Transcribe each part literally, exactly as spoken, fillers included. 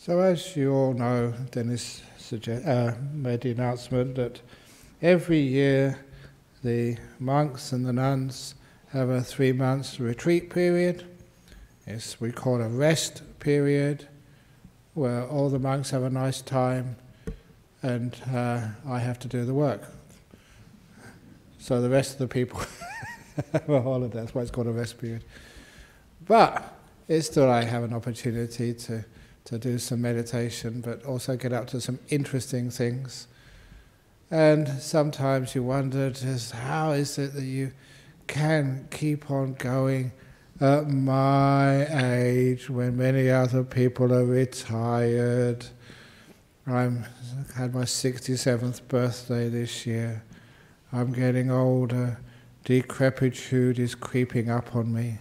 So as you all know, Dennis suggest, uh, made the announcement that every year the monks and the nuns have a three months retreat period. It's we call a rest period, where all the monks have a nice time and uh, I have to do the work. So the rest of the people have a holiday. That's why it's called a rest period. But it's still I have an opportunity to to do some meditation, but also get up to some interesting things. And sometimes you wonder just how is it that you can keep on going at my age when many other people are retired. I'm had my sixty-seventh birthday this year. I'm getting older. Decrepitude is creeping up on me.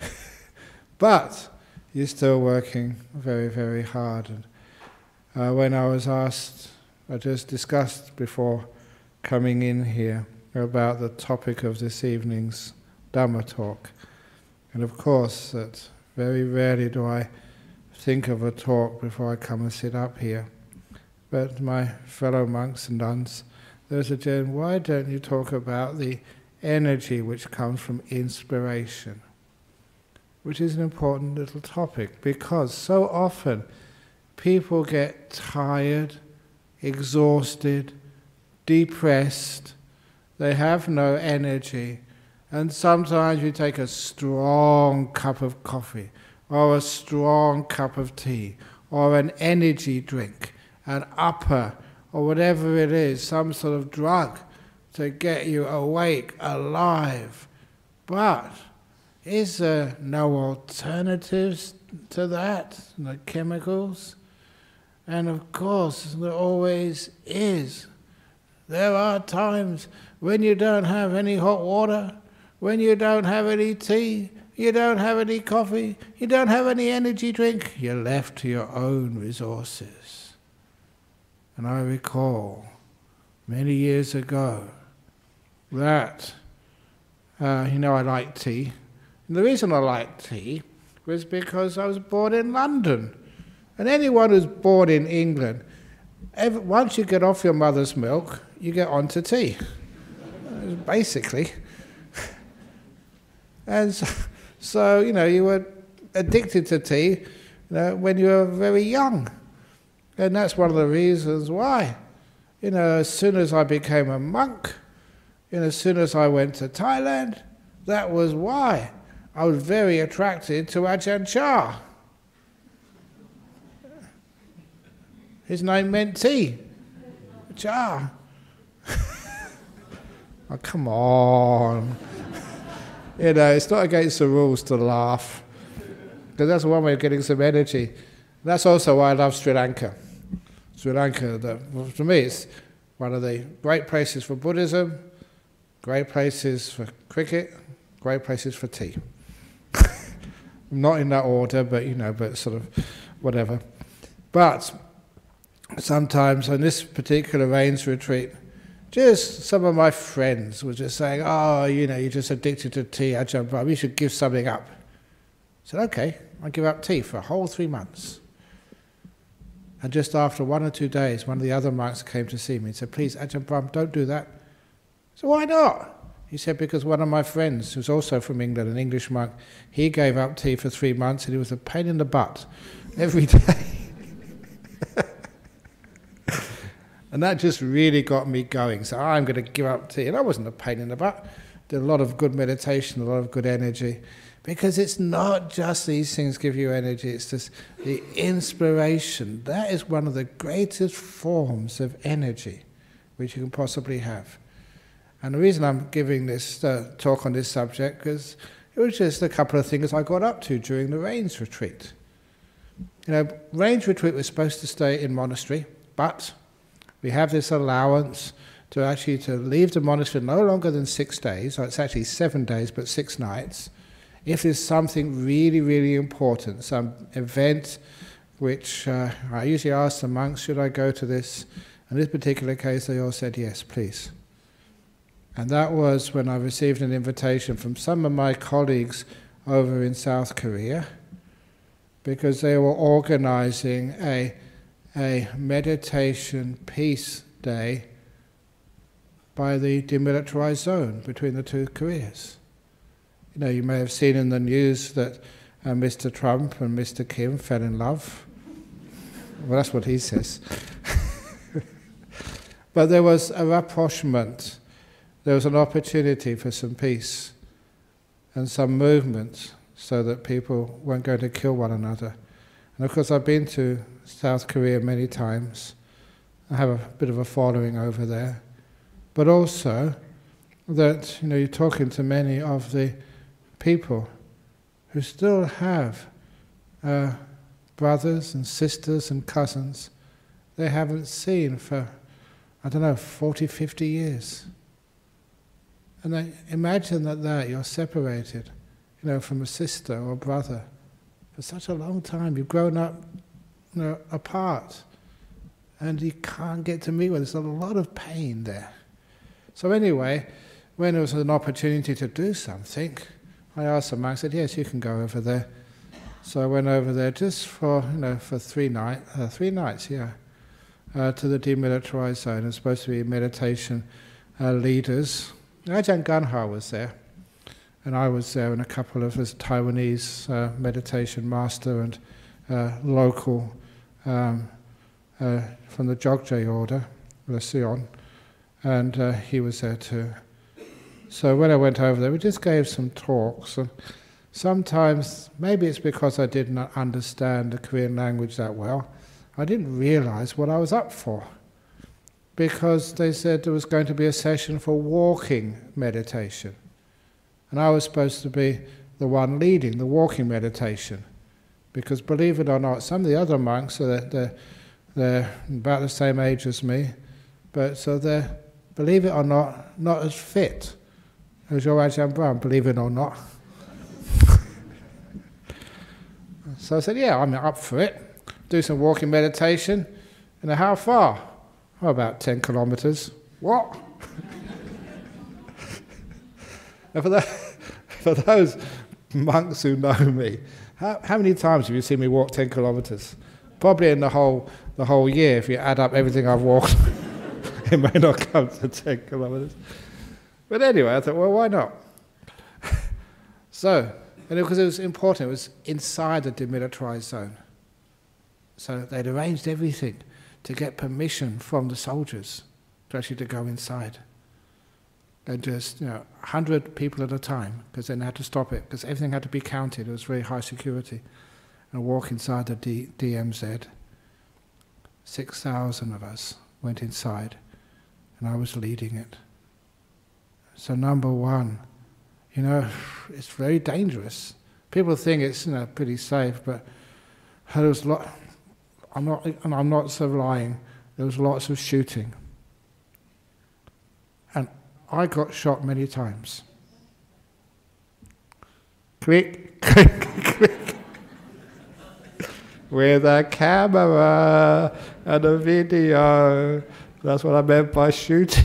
But you're still working very, very hard. And uh, when I was asked, I just discussed before coming in here about the topic of this evening's Dhamma talk. And of course, that very rarely do I think of a talk before I come and sit up here. But my fellow monks and nuns, there's a gen, why don't you talk about the energy which comes from inspiration? Which is an important little topic, because so often people get tired, exhausted, depressed, they have no energy, and sometimes you take a strong cup of coffee, or a strong cup of tea, or an energy drink, an upper, or whatever it is, some sort of drug to get you awake, alive. But is there no alternatives to that, the chemicals? And of course, there always is. There are times when you don't have any hot water, when you don't have any tea, you don't have any coffee, you don't have any energy drink, you're left to your own resources. And I recall many years ago that, uh, you know, I like tea. And the reason I like tea was because I was born in London. And anyone who's born in England, every, once you get off your mother's milk, you get onto tea, basically. And so, so, you know, you were addicted to tea you know, when you were very young. And that's one of the reasons why. You know, as soon as I became a monk, and as soon as I went to Thailand, that was why. I was very attracted to Ajahn Chah. His name meant tea. Chah. Oh, come on. You know, it's not against the rules to laugh. Because that's one way of getting some energy. That's also why I love Sri Lanka. Sri Lanka, the, for me, it's one of the great places for Buddhism, great places for cricket, great places for tea. Not in that order, but you know, but sort of whatever. But sometimes on this particular rains retreat, just some of my friends were just saying, oh, you know, you're just addicted to tea, Ajahn Brahm, you should give something up. I said, okay, I'll give up tea for a whole three months. And just after one or two days, one of the other monks came to see me and said, please, Ajahn Brahm, don't do that. So why not? He said, because one of my friends, who's also from England, an English monk, he gave up tea for three months and it was a pain in the butt every day. And that just really got me going. So I'm going to give up tea. And that wasn't a pain in the butt. Did a lot of good meditation, a lot of good energy. Because it's not just these things give you energy, it's just the inspiration. That is one of the greatest forms of energy which you can possibly have. And the reason I'm giving this uh, talk on this subject is it was just a couple of things I got up to during the Rains retreat. You know, Rains retreat was supposed to stay in monastery, but we have this allowance to actually to leave the monastery no longer than six days, so it's actually seven days but six nights, if there's something really, really important, some event which uh, I usually ask the monks, should I go to this? In this particular case, they all said, yes, please. And that was when I received an invitation from some of my colleagues over in South Korea, because they were organizing a, a meditation peace day by the demilitarized zone between the two Koreas. You know, you may have seen in the news that uh, Mister Trump and Mister Kim fell in love. Well, that's what he says. But there was a rapprochement. There was an opportunity for some peace and some movement so that people weren't going to kill one another. And of course, I've been to South Korea many times. I have a bit of a following over there. But also that, you know, you're talking to many of the people who still have uh, brothers and sisters and cousins they haven't seen for, I don't know, forty, fifty years. And they imagine that, that you're separated, you know, from a sister or a brother for such a long time. You've grown up, you know, apart, and you can't get to meet with. There's a lot of pain there. So anyway, when there was an opportunity to do something, I asked the monk, I said, yes, you can go over there. So I went over there just for, you know, for three night, uh, three nights, yeah, uh, to the demilitarized zone. It was supposed to be meditation uh, leaders. Ajahn Ganha was there, and I was there, and a couple of us Taiwanese uh, meditation master and uh, local um, uh, from the Jogje order, the Sion, and uh, he was there too. So when I went over there, we just gave some talks. And sometimes, maybe it's because I did not understand the Korean language that well, I didn't realize what I was up for. Because they said there was going to be a session for walking meditation. And I was supposed to be the one leading the walking meditation. Because believe it or not, some of the other monks, are they're, they're about the same age as me, but so they're, believe it or not, not as fit as your Ajahn Brahm, believe it or not. So I said, yeah, I'm up for it. Do some walking meditation. And how far? Oh, about ten kilometers. What? And for, the, for those monks who know me, how, how many times have you seen me walk ten kilometers? Probably in the whole, the whole year, if you add up everything I've walked, it may not come to ten kilometers. But anyway, I thought, well, why not? So, and because it was important, it was inside the demilitarized zone. So they'd arranged everything to get permission from the soldiers to actually to go inside. And just, you know, one hundred people at a time, because then they had to stop it, because everything had to be counted. It was very high security. And walk inside the D DMZ. six thousand of us went inside, and I was leading it. So number one, you know, it's very dangerous. People think it's, you know, pretty safe, but there was a lot. I'm not, and I'm not so lying. There was lots of shooting, and I got shot many times. Quick, quick, quick, with a camera and a video. That's what I meant by shooting.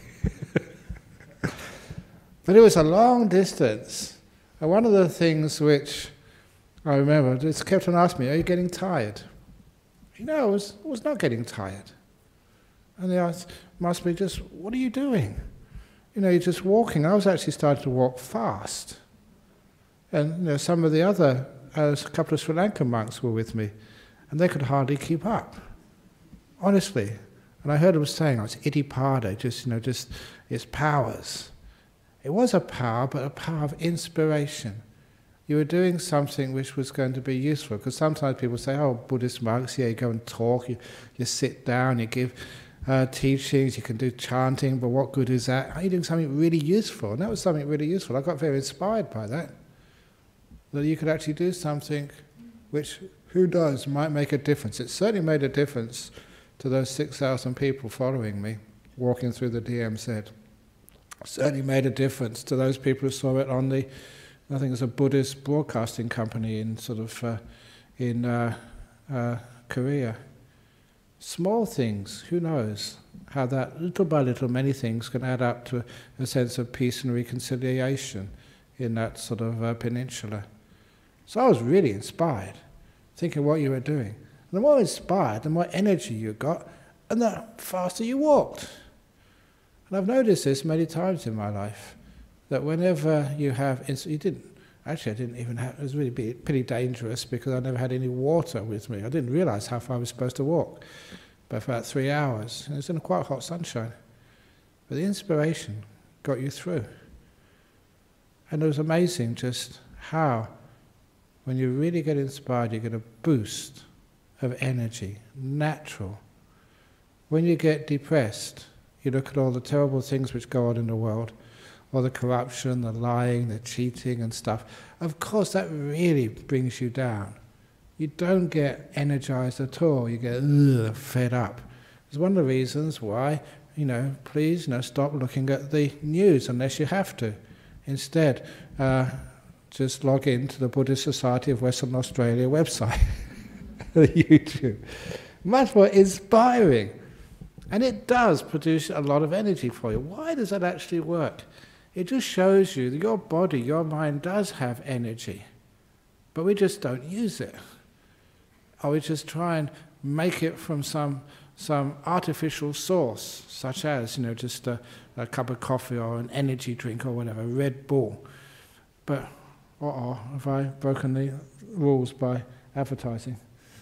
But it was a long distance. And one of the things which I remember, just kept on asking me, are you getting tired? You know, I was, I was not getting tired. And they asked, must be just, what are you doing? You know, you're just walking. I was actually starting to walk fast. And you know, some of the other, uh, a couple of Sri Lankan monks were with me, and they could hardly keep up. Honestly. And I heard them saying, oh, it's Iddhipada, just, you know, just its powers. It was a power, but a power of inspiration. You were doing something which was going to be useful, because sometimes people say, oh, Buddhist monks, yeah, you go and talk, you, you sit down, you give uh, teachings, you can do chanting, but what good is that? Are you doing something really useful? And that was something really useful. I got very inspired by that. That you could actually do something which, who knows, might make a difference. It certainly made a difference to those six thousand people following me, walking through the D M Z. Certainly made a difference to those people who saw it on the, I think it was a Buddhist broadcasting company in sort of, uh, in uh, uh, Korea. Small things, who knows how that, little by little, many things can add up to a sense of peace and reconciliation in that sort of uh, peninsula. So I was really inspired, thinking what you were doing. And the more inspired, the more energy you got, and the faster you walked. And I've noticed this many times in my life, that whenever you have, you didn't, actually I didn't even have, it was really pretty dangerous because I never had any water with me. I didn't realize how far I was supposed to walk, but for about three hours. And it was in quite hot sunshine. But the inspiration got you through. And it was amazing just how, when you really get inspired, you get a boost of energy, natural. When you get depressed, you look at all the terrible things which go on in the world, all the corruption, the lying, the cheating and stuff. Of course, that really brings you down. You don't get energized at all. You get ugh, fed up. It's one of the reasons why, you know, please, you know, stop looking at the news unless you have to. Instead, uh, just log into the Buddhist Society of Western Australia website, the YouTube. Much more inspiring. And it does produce a lot of energy for you. Why does that actually work? It just shows you that your body, your mind does have energy, but we just don't use it. Or we just try and make it from some some artificial source, such as, you know, just a, a cup of coffee or an energy drink or whatever, Red Bull. But, uh-oh, have I broken the rules by advertising?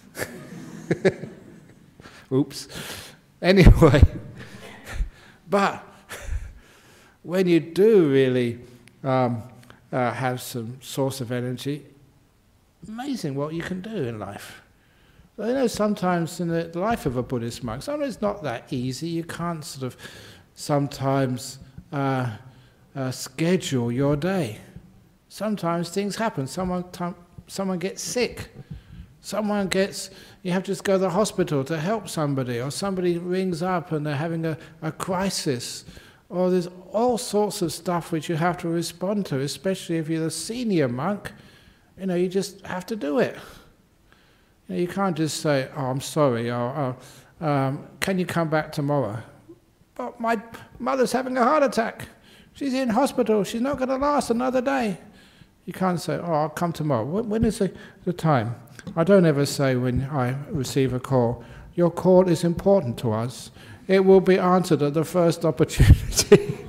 Oops. Anyway, but when you do really um, uh, have some source of energy, amazing what you can do in life. I know sometimes in the life of a Buddhist monk, sometimes it's not that easy. You can't sort of sometimes uh, uh, schedule your day. Sometimes things happen. Someone, someone gets sick. Someone gets, you have to just go to the hospital to help somebody, or somebody rings up and they're having a, a crisis. Or there's all sorts of stuff which you have to respond to, especially if you're a senior monk. You know, you just have to do it. You know, you can't just say, oh, I'm sorry, or oh, um, can you come back tomorrow? But my mother's having a heart attack. She's in hospital. She's not going to last another day. You can't say, oh, I'll come tomorrow. When is the, the time? I don't ever say when I receive a call, your call is important to us. It will be answered at the first opportunity.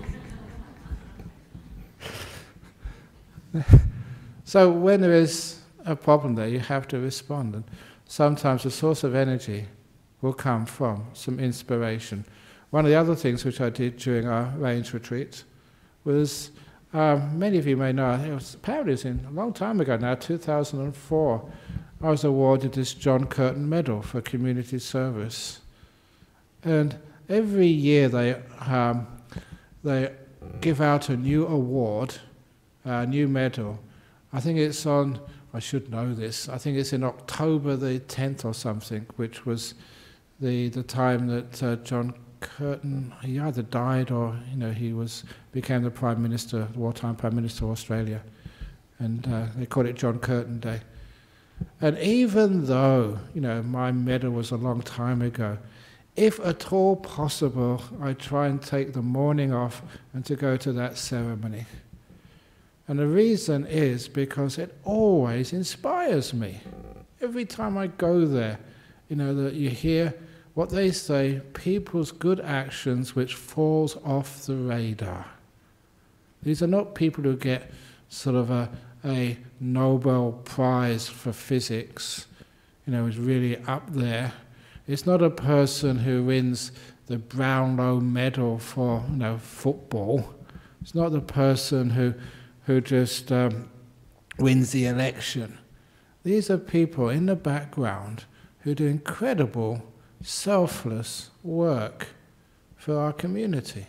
So when there is a problem there, you have to respond. And sometimes the source of energy will come from some inspiration. One of the other things which I did during our range retreat was, um, many of you may know, it was, apparently it was in, a long time ago now, two thousand four, I was awarded this John Curtin Medal for community service. And every year they, um, they give out a new award, a new medal. I think it's on, I should know this, I think it's in October the tenth or something, which was the the time that uh, John Curtin, he either died or, you know, he was became the Prime Minister, the wartime Prime Minister of Australia. And uh, they called it John Curtin Day. And even though, you know, my medal was a long time ago, if at all possible, I try and take the morning off and to go to that ceremony. And the reason is because it always inspires me. Every time I go there, you know, that you hear what they say, people's good actions which falls off the radar. These are not people who get sort of a, a Nobel Prize for physics, you know, is really up there. It's not a person who wins the Brownlow Medal for, you know, football. It's not the person who who just um, wins the election. These are people in the background who do incredible, selfless work for our community.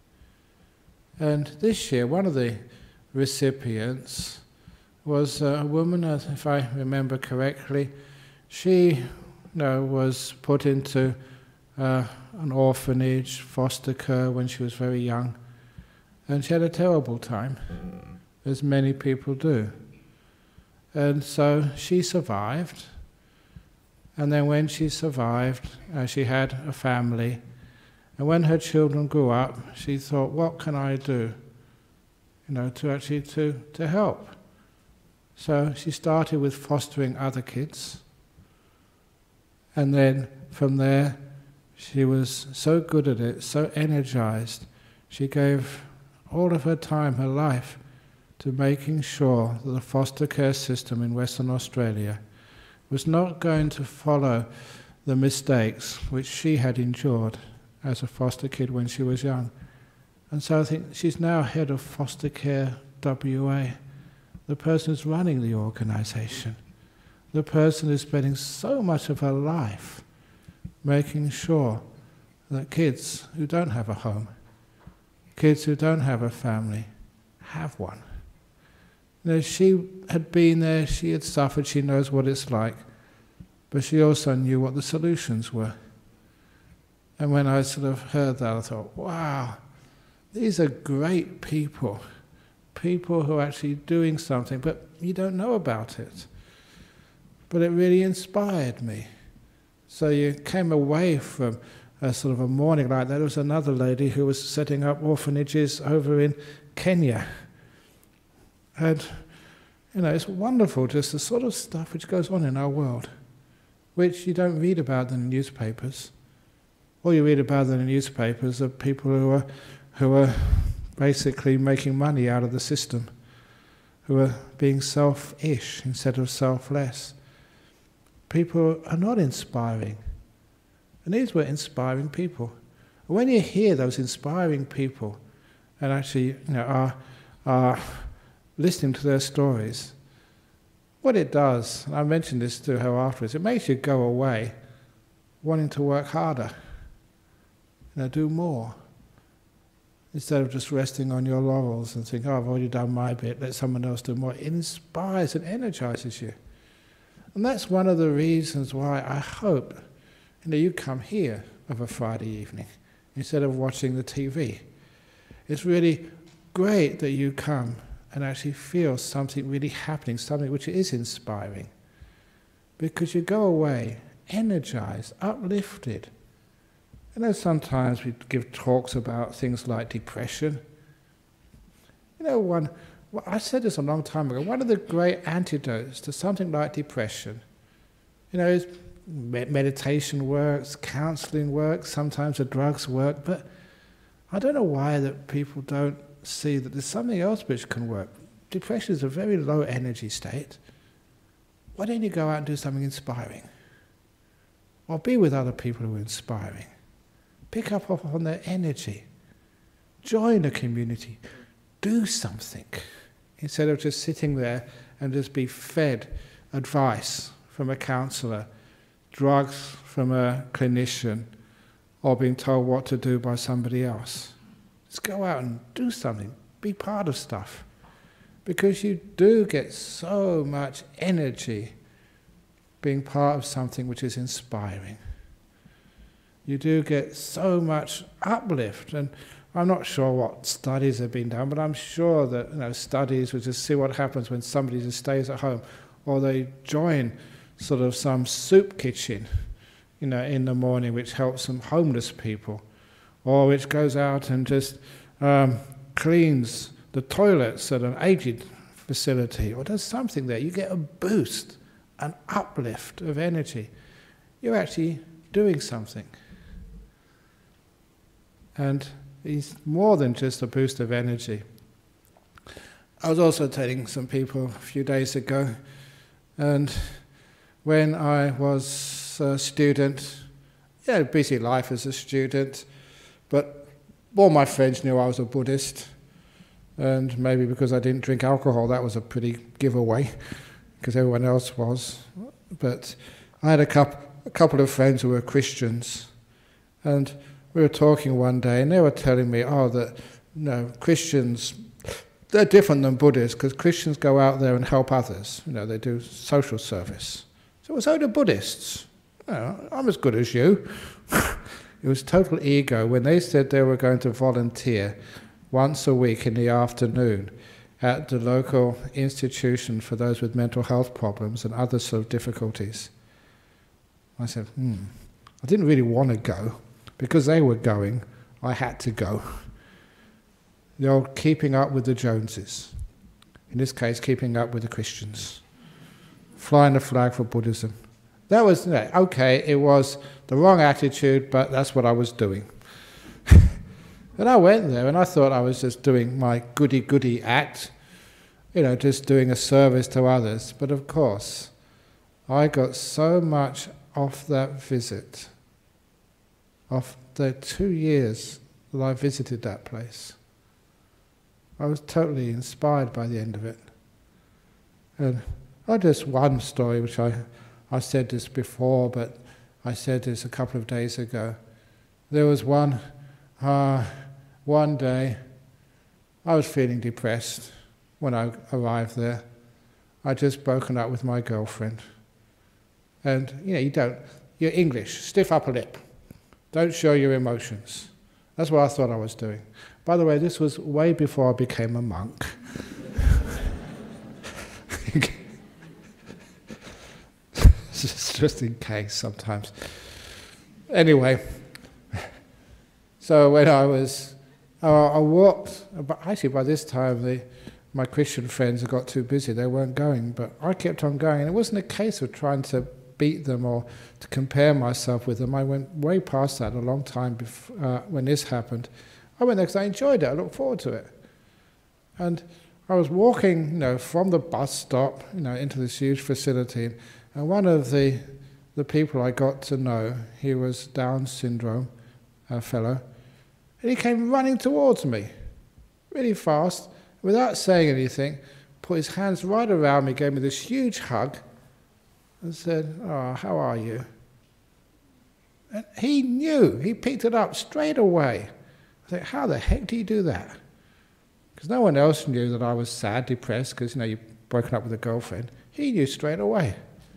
And this year, one of the recipients was a woman, if I remember correctly. She, you know, was put into uh, an orphanage, foster care when she was very young, and she had a terrible time, as many people do. And so she survived, and then when she survived, uh, she had a family, and when her children grew up, she thought, what can I do, you know, to actually to, to help? So she started with fostering other kids, And then from there, she was so good at it, so energized, she gave all of her time, her life, to making sure that the foster care system in Western Australia was not going to follow the mistakes which she had endured as a foster kid when she was young. And so I think she's now head of Foster Care W A, the person who's running the organisation, the person who's spending so much of her life making sure that kids who don't have a home, kids who don't have a family, have one. You know, she had been there, she had suffered, she knows what it's like, but she also knew what the solutions were. And when I sort of heard that, I thought, wow, these are great people, people who are actually doing something, but you don't know about it. But it really inspired me. So you came away from a sort of a morning like that. There was another lady who was setting up orphanages over in Kenya. And, you know, it's wonderful, just the sort of stuff which goes on in our world, which you don't read about in the newspapers. All you read about in the newspapers are people who are, who are basically making money out of the system, who are being selfish instead of selfless. People are not inspiring. And these were inspiring people. And when you hear those inspiring people and actually, you know, are, are listening to their stories, what it does, and I mentioned this to her afterwards, it makes you go away wanting to work harder, you know, do more, instead of just resting on your laurels and think, oh, I've already done my bit, let someone else do more. It inspires and energizes you. And that's one of the reasons why I hope, you know, you come here of a Friday evening instead of watching the T V. It's really great that you come and actually feel something really happening, something which is inspiring. Because you go away energized, uplifted. You know, sometimes we give talks about things like depression. You know, one, well, I said this a long time ago, one of the great antidotes to something like depression, you know, is meditation works, counseling works, sometimes the drugs work, but I don't know why that people don't see that there's something else which can work. Depression is a very low energy state. Why don't you go out and do something inspiring? Or be with other people who are inspiring. Pick up on their energy. Join a community. Do something. Instead of just sitting there and just be fed advice from a counsellor, drugs from a clinician, or being told what to do by somebody else. Just go out and do something. Be part of stuff. Because you do get so much energy being part of something which is inspiring. You do get so much uplift. And I'm not sure what studies have been done, but I'm sure that, you know, studies will just see what happens when somebody just stays at home, or they join sort of some soup kitchen, you know, in the morning, which helps some homeless people, or which goes out and just um, cleans the toilets at an aged facility, or does something there. You get a boost, an uplift of energy. You're actually doing something. And it's more than just a boost of energy. I was also telling some people a few days ago, and when I was a student, yeah, busy life as a student, but all my friends knew I was a Buddhist, and maybe because I didn't drink alcohol, that was a pretty giveaway, because everyone else was. But I had a couple, a couple of friends who were Christians, and we were talking one day, and they were telling me, oh, that, you know, Christians, they're different than Buddhists, because Christians go out there and help others. You know, they do social service. So, so do Buddhists. You know, I'm as good as you. It was total ego when they said they were going to volunteer once a week in the afternoon at the local institution for those with mental health problems and other sort of difficulties. I said, hmm, I didn't really want to go. Because they were going, I had to go. The old keeping up with the Joneses. In this case, keeping up with the Christians. Flying the flag for Buddhism. That was, you know, okay, it was the wrong attitude, but that's what I was doing. And I went there and I thought I was just doing my goody-goody act, you know, just doing a service to others. But of course, I got so much off that visit, off the two years that I visited that place. I was totally inspired by the end of it. And I just one story, which I, I said this before, but I said this a couple of days ago. There was one, uh, one day, I was feeling depressed when I arrived there. I'd just broken up with my girlfriend. And, you know, you don't, you're English, stiff upper lip. Don't show your emotions. That's what I thought I was doing. By the way, this was way before I became a monk. Just in case sometimes. Anyway, so when I was, uh, I walked, but actually by this time the, my Christian friends had got too busy, they weren't going, but I kept on going, and it wasn't a case of trying to beat them or to compare myself with them. I went way past that a long time before, uh, when this happened. I went there because I enjoyed it, I looked forward to it. And I was walking, you know, from the bus stop, you know, into this huge facility, and one of the the people I got to know, he was Down syndrome, a fellow, and he came running towards me, really fast, without saying anything, put his hands right around me, gave me this huge hug, and said, "Oh, how are you?" And he knew, he picked it up straight away. I thought, how the heck do you do that? Because no one else knew that I was sad, depressed, because, you know, you've broken up with a girlfriend. He knew straight away.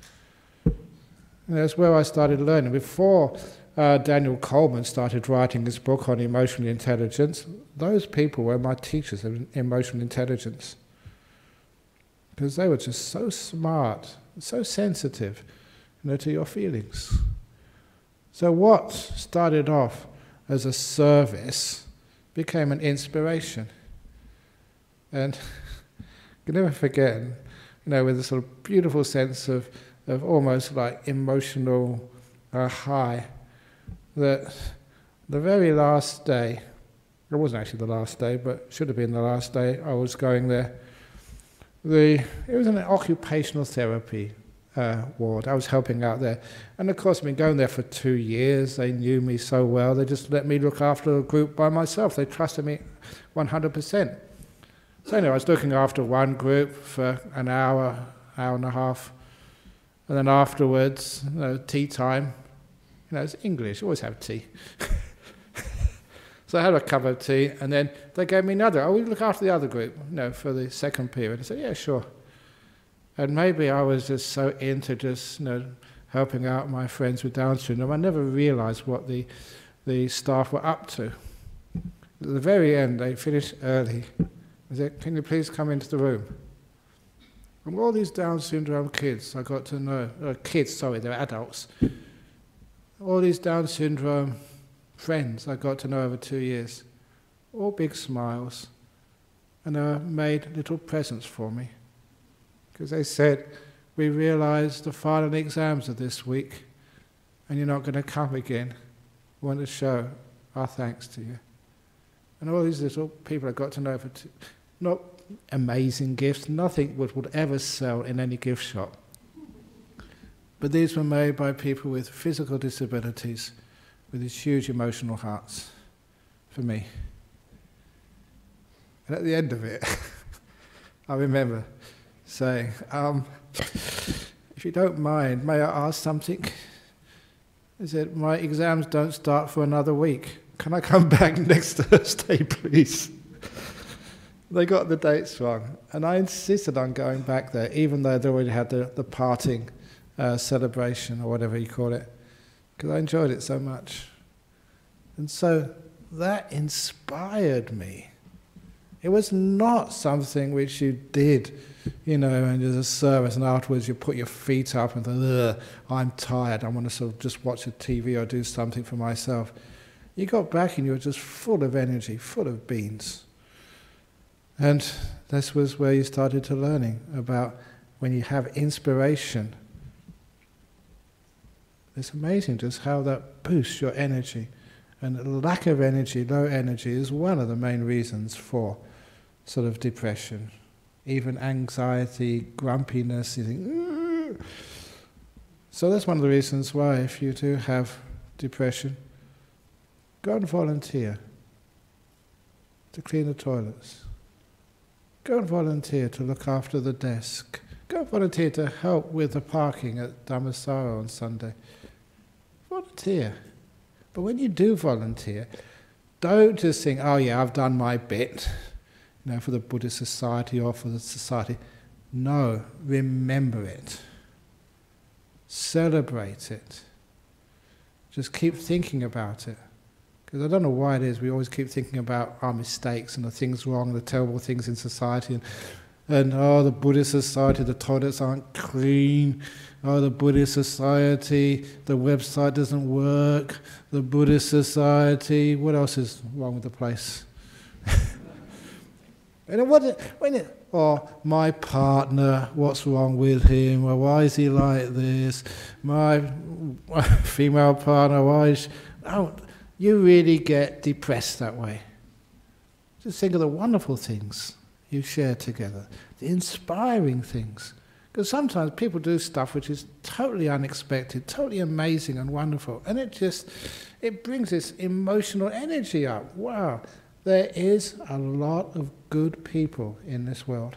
And that's where I started learning. Before uh, Daniel Coleman started writing his book on emotional intelligence, those people were my teachers of emotional intelligence. Because they were just so smart, so sensitive, you know, to your feelings. So what started off as a service became an inspiration. And I can never forget, you know, with a sort of beautiful sense of of almost like emotional uh, high, that the very last day, it wasn't actually the last day, but should have been the last day I was going there, the, it was an occupational therapy uh, ward. I was helping out there. And of course, I've been going there for two years. They knew me so well. They just let me look after a group by myself. They trusted me one hundred percent. So anyway, I was looking after one group for an hour, hour and a half. And then afterwards, you know, tea time. You know, it's English, always have tea. So I had a cup of tea, and then they gave me another. Oh, we look after the other group, you know, for the second period. I said, yeah, sure. And maybe I was just so into just, you know, helping out my friends with Down syndrome, I never realised what the the staff were up to. At the very end, they finished early. I said, can you please come into the room? And all these Down syndrome kids I got to know, uh, kids, sorry, they're adults. All these Down syndrome friends I got to know over two years, all big smiles, and they made little presents for me. Because they said, we realised the final exams are this week, and you're not going to come again. We want to show our thanks to you. And all these little people I got to know for two, not amazing gifts, nothing would, would ever sell in any gift shop. But these were made by people with physical disabilities, with these huge emotional hearts, for me. And at the end of it, I remember saying, um, if you don't mind, may I ask something? I said, my exams don't start for another week. Can I come back next Thursday, please? They got the dates wrong, and I insisted on going back there, even though they already had the, the parting uh, celebration, or whatever you call it, because I enjoyed it so much. And so that inspired me. It was not something which you did, you know, and there's a service, and afterwards you put your feet up and think, I'm tired, I want to sort of just watch a T V or do something for myself. You got back and you were just full of energy, full of beans. And this was where you started to learning about when you have inspiration, It's amazing just how that boosts your energy. And lack of energy, low energy, is one of the main reasons for sort of depression. Even anxiety, grumpiness, you think, mm. So that's one of the reasons why, if you do have depression, go and volunteer to clean the toilets. Go and volunteer to look after the desk. Go and volunteer to help with the parking at Dhammasara on Sunday. Volunteer. But when you do volunteer, don't just think, oh yeah, I've done my bit, you know, for the Buddhist Society or for the society. No, remember it. Celebrate it. Just keep thinking about it. Because I don't know why it is, we always keep thinking about our mistakes and the things wrong, the terrible things in society, and, and oh, the Buddhist Society, the toilets aren't clean, oh, the Buddhist Society, the website doesn't work, the Buddhist Society, what else is wrong with the place? And what, when it, or my partner, what's wrong with him, or why is he like this, my female partner, why is she, oh, you really get depressed that way. Just think of the wonderful things you share together, the inspiring things. Because sometimes people do stuff which is totally unexpected, totally amazing and wonderful, and it just, it brings this emotional energy up. Wow, there is a lot of good people in this world.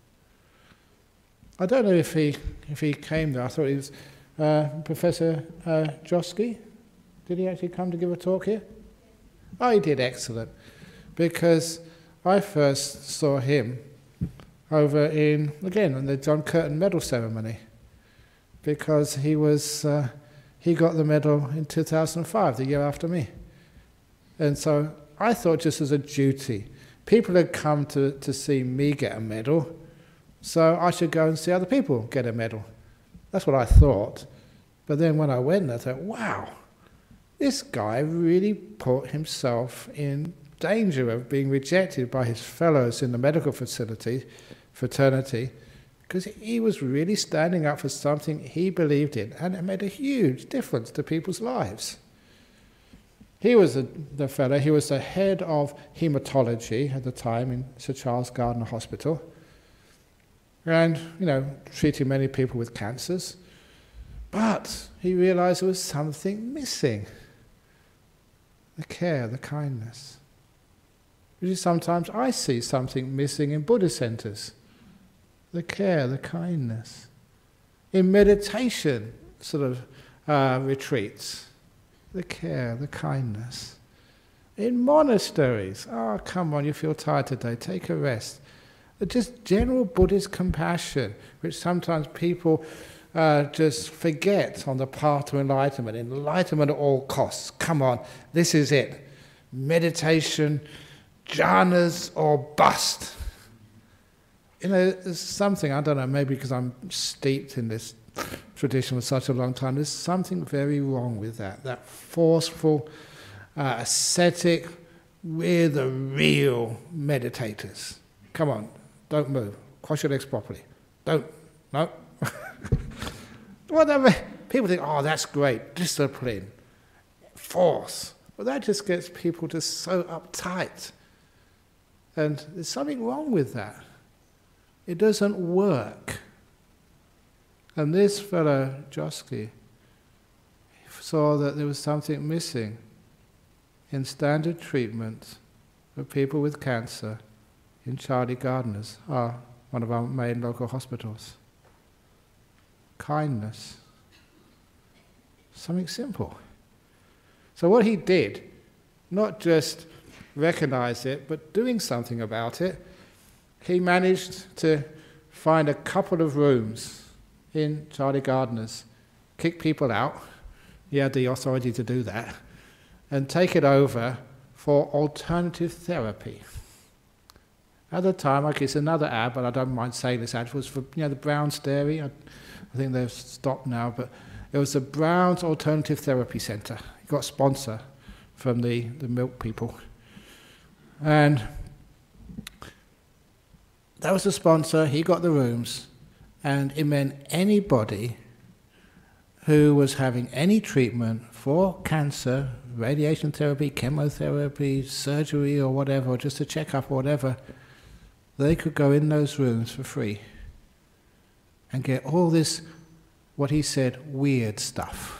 I don't know if he if he came there. I thought he was uh, Professor uh, Josky. Did he actually come to give a talk here? Oh, he did excellent, because I first saw him over in, again, in the John Curtin Medal Ceremony, because he was, uh, he got the medal in two thousand five, the year after me. And so I thought, just as a duty, people had come to, to see me get a medal, so I should go and see other people get a medal. That's what I thought. But then when I went there, I thought, wow, this guy really put himself in danger of being rejected by his fellows in the medical facility, fraternity, because he was really standing up for something he believed in, and it made a huge difference to people's lives. He was a, the fellow, he was the head of hematology at the time in Sir Charles Gardner Hospital, and, you know, treating many people with cancers, but he realized there was something missing. The care, the kindness. Because sometimes I see something missing in Buddhist centers. The care, the kindness. In meditation sort of uh, retreats, the care, the kindness. In monasteries, oh come on, you feel tired today, take a rest. But just general Buddhist compassion, which sometimes people uh, just forget on the path to enlightenment. Enlightenment at all costs. Come on, this is it. Meditation, jhanas or bust. You know, there's something, I don't know, maybe because I'm steeped in this tradition for such a long time, there's something very wrong with that. That forceful, uh, ascetic, we're the real meditators. Come on, don't move. Cross your legs properly. Don't, no. Whatever. People think, oh, that's great, discipline, force. Well, that just gets people just so uptight. And there's something wrong with that. It doesn't work. And this fellow, Josky, saw that there was something missing in standard treatment for people with cancer in Charlie Gardner's, our, one of our main local hospitals. Kindness. Something simple. So what he did, not just recognize it, but doing something about it, he managed to find a couple of rooms in Charlie Gardner's, kick people out, he had the authority to do that, and take it over for alternative therapy. At the time, like it's another ad, but I don't mind saying this ad, was for, you know, the Browns Dairy. I, I think they've stopped now, but it was the Browns Alternative Therapy Centre. He got a sponsor from the, the milk people. And that was the sponsor, he got the rooms, and it meant anybody who was having any treatment for cancer, radiation therapy, chemotherapy, surgery or whatever, or just a checkup or whatever, they could go in those rooms for free and get all this, what he said, weird stuff.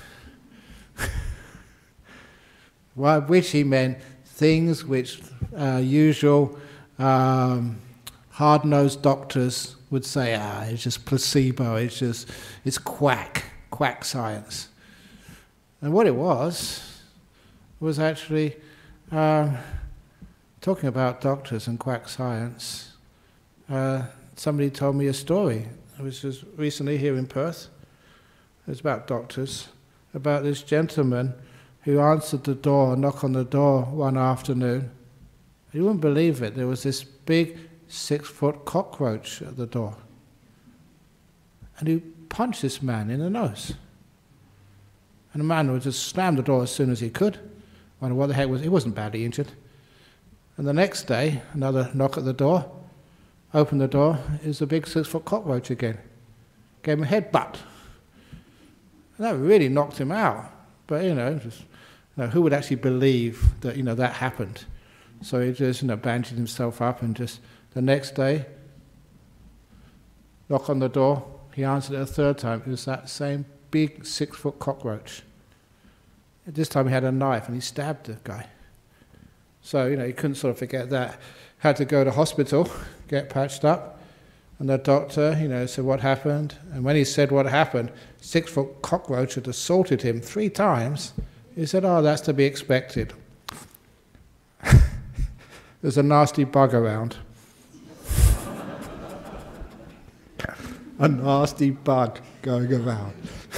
By which he meant things which uh, usual um, hard-nosed doctors would say, ah, it's just placebo, it's just, it's quack, quack science. And what it was, was actually, um, talking about doctors and quack science, uh, somebody told me a story. I was just recently here in Perth. It was about doctors, about this gentleman who answered the door, knock on the door one afternoon. You wouldn't believe it, there was this big six-foot cockroach at the door. And he punched this man in the nose. And the man would just slam the door as soon as he could. I wonder what the heck was, he wasn't badly injured. And the next day, another knock at the door, opened the door, it was a big six-foot cockroach again. Gave him a headbutt. And that really knocked him out. But, you know, just, you know, who would actually believe that, you know, that happened? So he just, you know, bandaged himself up and just, the next day, knock on the door, he answered it a third time. It was that same big six-foot cockroach. This time he had a knife and he stabbed the guy. So, you know, he couldn't sort of forget that. Had to go to hospital, get patched up, and the doctor, you know, said what happened. And when he said what happened, six-foot cockroach had assaulted him three times. He said, oh, that's to be expected. There's a nasty bug around. A nasty bug going around.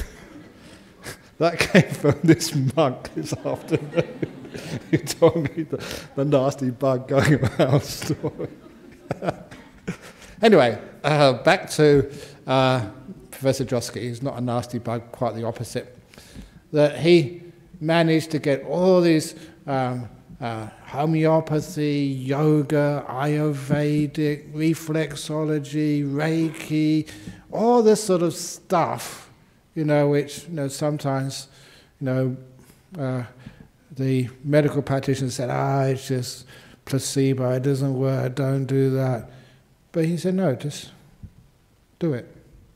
That came from this monk this afternoon. He told me the, the nasty bug going around story. Anyway, uh, back to uh, Professor Joske. He's not a nasty bug, quite the opposite. That he managed to get all these um, uh, homeopathy, yoga, Ayurvedic, reflexology, Reiki, all this sort of stuff, you know, which, you know, sometimes, you know, uh, the medical practitioner said, ah, it's just placebo, it doesn't work, don't do that. But he said, no, just do it.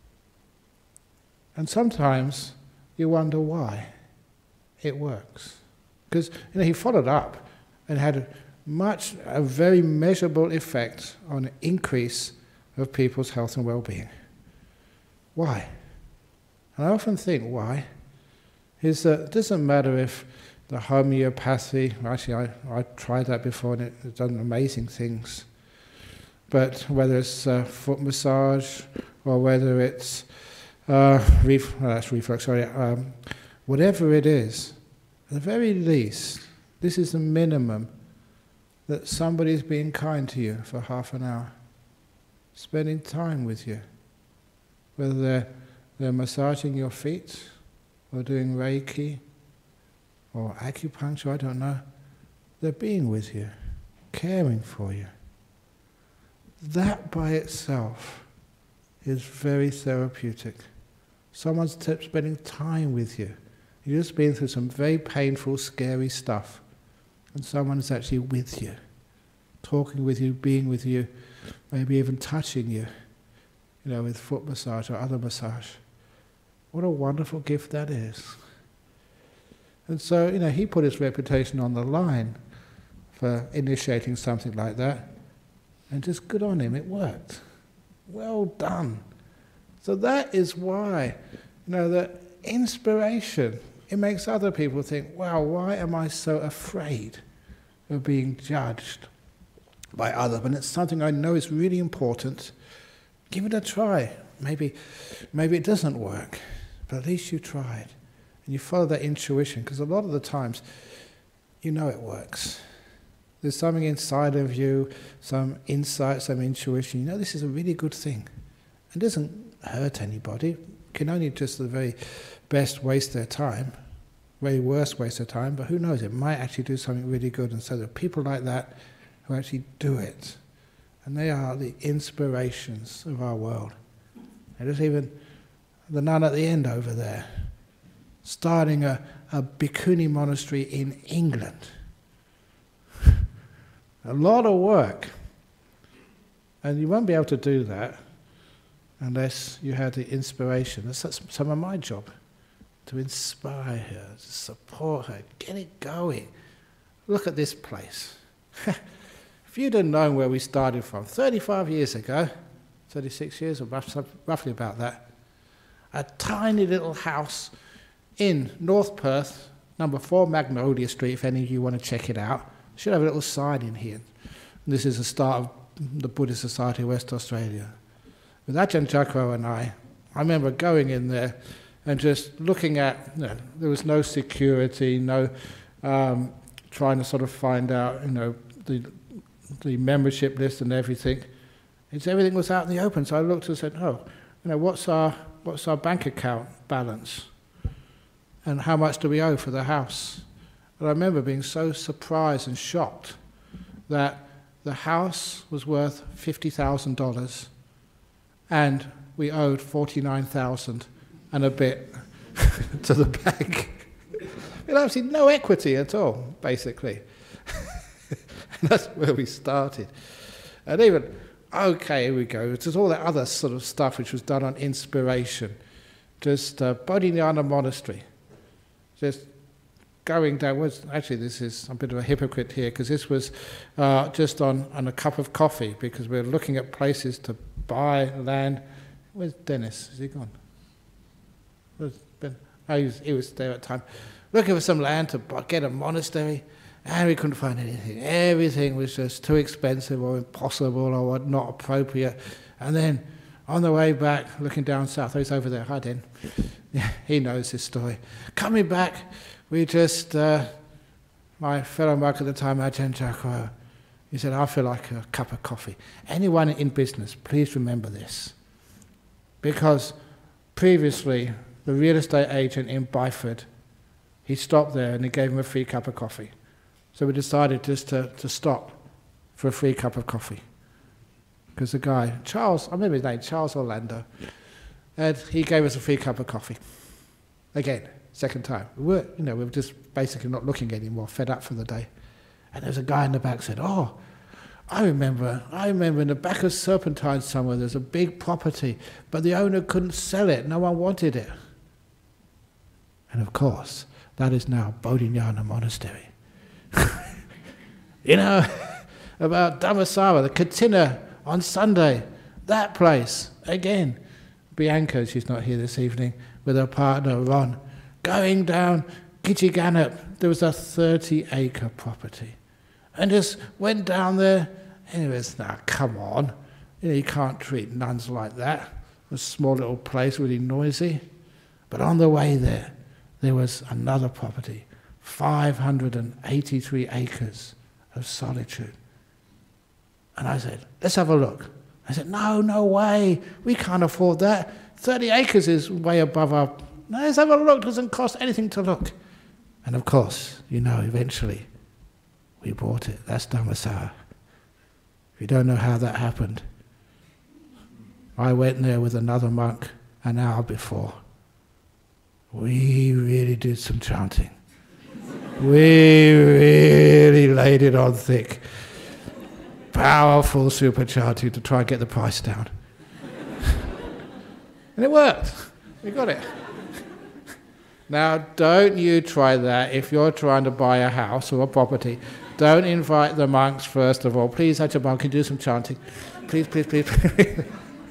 And sometimes you wonder why it works. Because, you know, he followed up and had a much, a very measurable effect on an increase of people's health and well-being. Why? And I often think why is that it doesn't matter if the homeopathy, actually I, I tried that before and it, it's done amazing things, but whether it's uh, foot massage or whether it's uh, ref well, that's reflux, sorry, um, whatever it is, at the very least, this is the minimum that somebody's being kind to you for half an hour, spending time with you, whether they're, they're massaging your feet or doing Reiki or acupuncture, I don't know. They're being with you, caring for you. That by itself is very therapeutic. Someone's t spending time with you. You've just been through some very painful, scary stuff, and someone is actually with you, talking with you, being with you, maybe even touching you, you know, with foot massage or other massage. What a wonderful gift that is. And so, you know, he put his reputation on the line for initiating something like that, and just good on him, it worked. Well done. So that is why, you know, that inspiration, it makes other people think, wow, why am I so afraid of being judged by others? When it's something I know is really important, give it a try. Maybe, maybe it doesn't work, but at least you tried. And you follow that intuition, because a lot of the times, you know it works. There's something inside of you, some insight, some intuition. You know this is a really good thing. It doesn't hurt anybody. It can only just the very best waste their time, very worst waste their time, but who knows, it might actually do something really good. And so there are people like that who actually do it. And they are the inspirations of our world. And there's even the nun at the end over there. starting a, a Bhikkhuni monastery in England. A lot of work. And you won't be able to do that unless you had the inspiration. That's, that's some of my job, to inspire her, to support her, get it going. Look at this place. If you'd have known where we started from thirty-five years ago, thirty-six years, or roughly about that, a tiny little house in North Perth, number four Magnolia Street, if any of you want to check it out. Should have a little sign in here. This is the start of the Buddhist Society of West Australia. With Ajahn Chakra and I, I remember going in there and just looking at, you know, there was no security, no um, trying to sort of find out, you know, the the membership list and everything. It's everything was out in the open. So I looked and said, oh, you know, what's our what's our bank account balance, and how much do we owe for the house? And I remember being so surprised and shocked that the house was worth fifty thousand dollars, and we owed forty-nine thousand and a bit to the bank. With absolutely no equity at all, basically. And that's where we started. And even, okay, here we go. There's all that other sort of stuff which was done on inspiration. Just uh, Bodhinyana Monastery. Just going down, was, actually this is, I'm a bit of a hypocrite here, because this was uh, just on, on a cup of coffee, because we were looking at places to buy land. Where's Dennis? Is he gone? Where's Ben? Oh, he was, he was there at the time. Looking for some land to buy, get a monastery, and we couldn't find anything. Everything was just too expensive or impossible or not appropriate. And then on the way back, looking down south, oh, he's over there, hi Den. Yeah, he knows this story. Coming back, we just, uh, my fellow monk at the time, Ajahn Chakra, he said, I feel like a cup of coffee. Anyone in business, please remember this. Because previously, the real estate agent in Byford, he stopped there and he gave him a free cup of coffee. So we decided just to, to stop for a free cup of coffee. Because the guy, Charles, I remember his name, Charles Orlando, and he gave us a free cup of coffee. Again, second time. We were, you know, we were just basically not looking anymore, fed up for the day. And there was a guy in the back said, oh, I remember, I remember in the back of Serpentine somewhere there's a big property, but the owner couldn't sell it, no one wanted it. And of course, that is now Bodhinyana Monastery. You know, about Dhammasara, the Katina on Sunday, that place, again, Bianca, she's not here this evening, with her partner Ron, going down Gitchiganup, there was a thirty acre property. And just went down there, and it was, now, come on, you know, you can't treat nuns like that. A small little place, really noisy. But on the way there, there was another property, five hundred eighty-three acres of solitude. And I said, let's have a look. I said, no, no way, we can't afford that. thirty acres is way above our... No, let's have a look, it doesn't cost anything to look. And of course, you know, eventually, we bought it. That's Dhammasara. If you don't know how that happened, I went there with another monk an hour before. We really did some chanting. We really laid it on thick. Powerful super chanting to try and get the price down. And it worked. We got it. Now, don't you try that if you're trying to buy a house or a property. Don't invite the monks first of all. Please, Ajahn Monk, can you do some chanting? Please, please, please. please.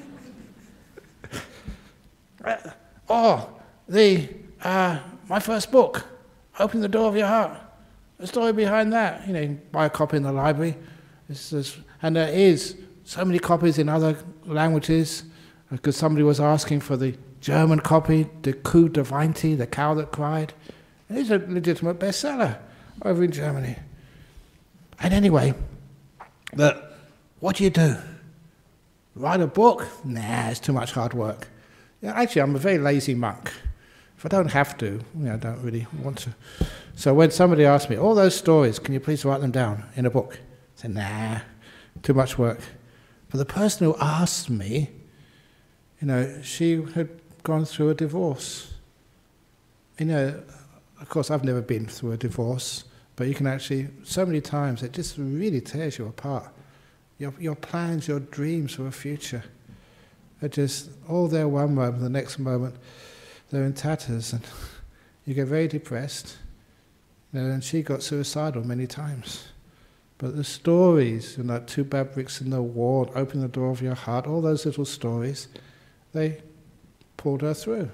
Oh, the uh, my first book, Open the Door of Your Heart. The story behind that. You know, you can buy a copy in the library. It's just, and there is so many copies in other languages, because somebody was asking for the German copy, the Kuh der Weinte, the cow that cried. And it's a legitimate bestseller over in Germany. And anyway, but what do you do? Write a book? Nah, it's too much hard work. Yeah, actually, I'm a very lazy monk. If I don't have to, you know, I don't really want to. So when somebody asked me, all those stories, can you please write them down in a book? I said, nah, too much work. But the person who asked me, you know, she had gone through a divorce you know, of course I've never been through a divorce, but you can actually, so many times it just really tears you apart. Your, your plans, your dreams for a future are just all there one moment, the next moment they're in tatters, and you get very depressed. You know, and she got suicidal many times. But the stories, you know, two bad bricks in the wall, open the door of your heart, all those little stories, they pulled her through.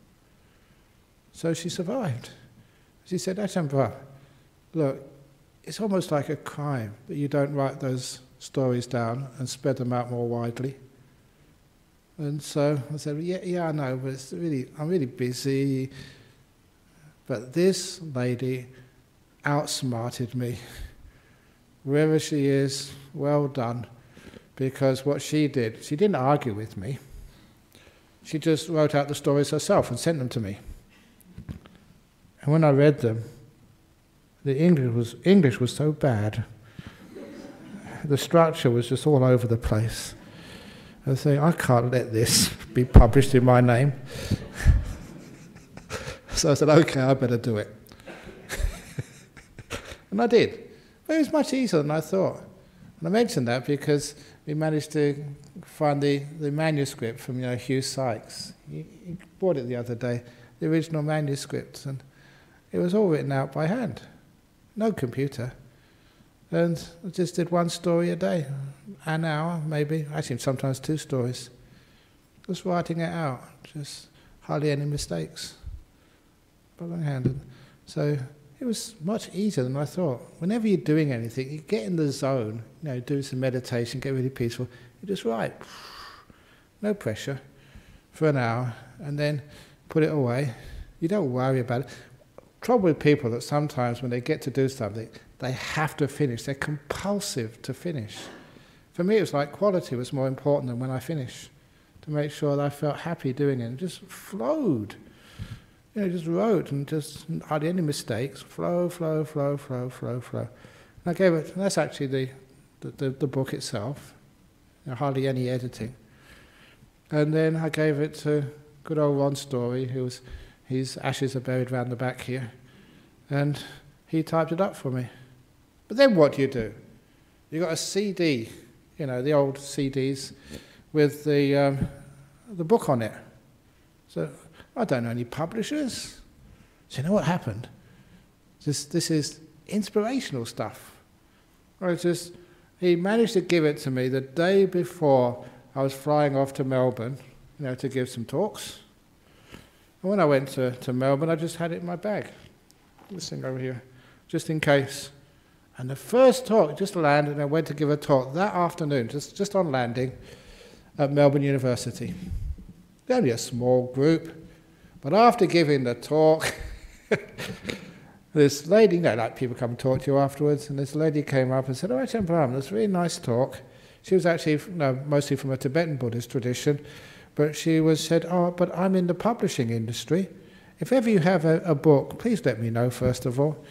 So she survived. She said, Ajahn Brahm, look, it's almost like a crime that you don't write those stories down and spread them out more widely. And so I said, yeah, yeah, I know, but it's really, I'm really busy. But this lady outsmarted me. Wherever she is, well done. Because what she did, she didn't argue with me. She just wrote out the stories herself and sent them to me. And when I read them, the English was, English was so bad. The structure was just all over the place. I was saying, I can't let this be published in my name. So I said, okay, I better do it. And I did. But it was much easier than I thought. And I mentioned that because we managed to find the, the manuscript from, you know, Hugh Sykes. He, he bought it the other day, the original manuscript, and it was all written out by hand. No computer. And I just did one story a day, an hour maybe, actually sometimes two stories. Just writing it out, just hardly any mistakes. But long-handed. So it was much easier than I thought. Whenever you're doing anything, you get in the zone, you know, do some meditation, get really peaceful, you just write. No pressure for an hour, and then put it away. You don't worry about it. Trouble with people that sometimes when they get to do something, they have to finish. They're compulsive to finish. For me, it was like quality was more important than when I finished, to make sure that I felt happy doing it. It just flowed. You know, just wrote and just hardly any mistakes. Flow, flow, flow, flow, flow, flow. And I gave it, and that's actually the, the, the, the book itself. You know, hardly any editing. And then I gave it to good old Ron Story, who was, his ashes are buried round the back here. And he typed it up for me. But then what do you do? You got a C D, you know, the old C Ds with the um, the book on it. So I don't know any publishers. So you know what happened? This this is inspirational stuff. I just he managed to give it to me the day before I was flying off to Melbourne, you know, to give some talks. And when I went to, to Melbourne, I just had it in my bag. This thing over here, just in case. And the first talk just landed, and I went to give a talk that afternoon, just, just on landing, at Melbourne University. Only a small group, but after giving the talk, this lady, you know, like people come and talk to you afterwards, and this lady came up and said, "Oh, Ajahn Brahm, that's a really nice talk." She was actually, you know, mostly from a Tibetan Buddhist tradition, but she was said, "Oh, but I'm in the publishing industry. If ever you have a, a book, please let me know first of all."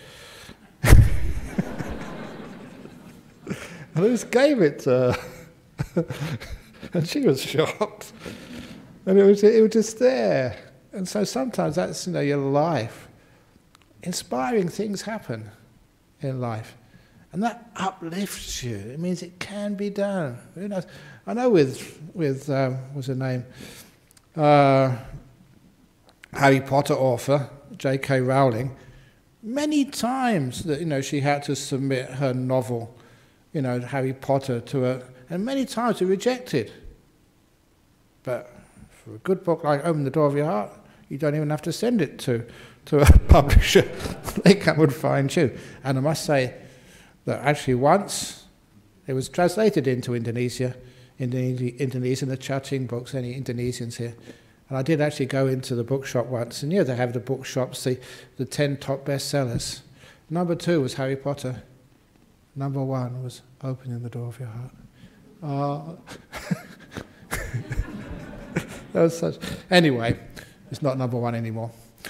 And I just gave it to her. And she was shocked. And it was, it was just there. And so sometimes that's, you know, your life. Inspiring things happen in life. And that uplifts you. It means it can be done. Who knows? I know with, with um, what's her name? Uh, Harry Potter author, J K Rowling, many times that, you know, she had to submit her novel, you know, Harry Potter to a, and many times it rejected. But for a good book like Open the Door of Your Heart, you don't even have to send it to, to a publisher. They come and find you. And I must say that actually once it was translated into Indonesia, Indone- Indonesian, the Chaching books, any Indonesians here. And I did actually go into the bookshop once, and you know they have the bookshops, the, the ten top bestsellers. Number two was Harry Potter. Number one was Opening the Door of Your Heart. Uh, that was such. Anyway, it's not number one anymore.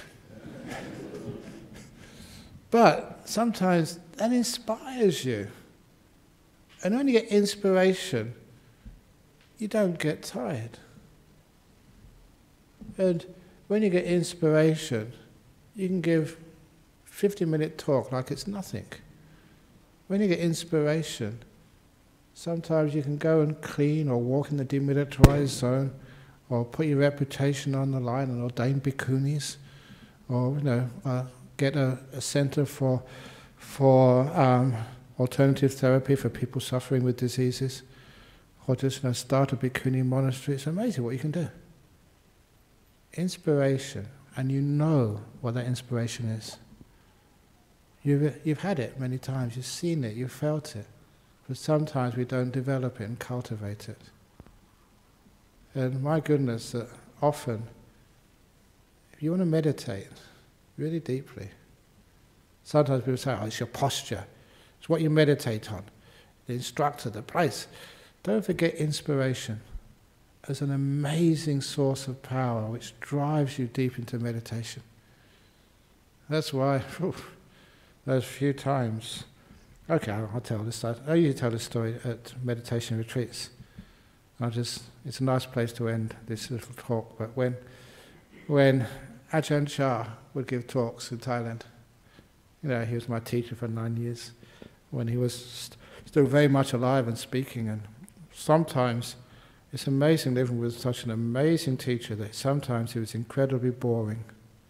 But sometimes that inspires you. And when you get inspiration, you don't get tired. And when you get inspiration, you can give fifty minute talk like it's nothing. When you get inspiration, sometimes you can go and clean or walk in the demilitarized zone, or put your reputation on the line and ordain bhikkhunis, or you know, uh, get a, a center for for um, alternative therapy for people suffering with diseases, or just you know, start a bhikkhuni monastery. It's amazing what you can do. Inspiration, and you know what that inspiration is. You've, you've had it many times, you've seen it, you've felt it, but sometimes we don't develop it and cultivate it. And my goodness, that often, if you want to meditate really deeply, sometimes people say, oh, it's your posture, it's what you meditate on, the instructor, the place. Don't forget inspiration as an amazing source of power which drives you deep into meditation. That's why, whew, those few times, okay, I'll, I'll tell this story. I usually tell this story at meditation retreats. I'll just, it's a nice place to end this little talk, but when, when Ajahn Chah would give talks in Thailand, you know, he was my teacher for nine years, when he was st- still very much alive and speaking, and sometimes it's amazing living with such an amazing teacher that sometimes he was incredibly boring.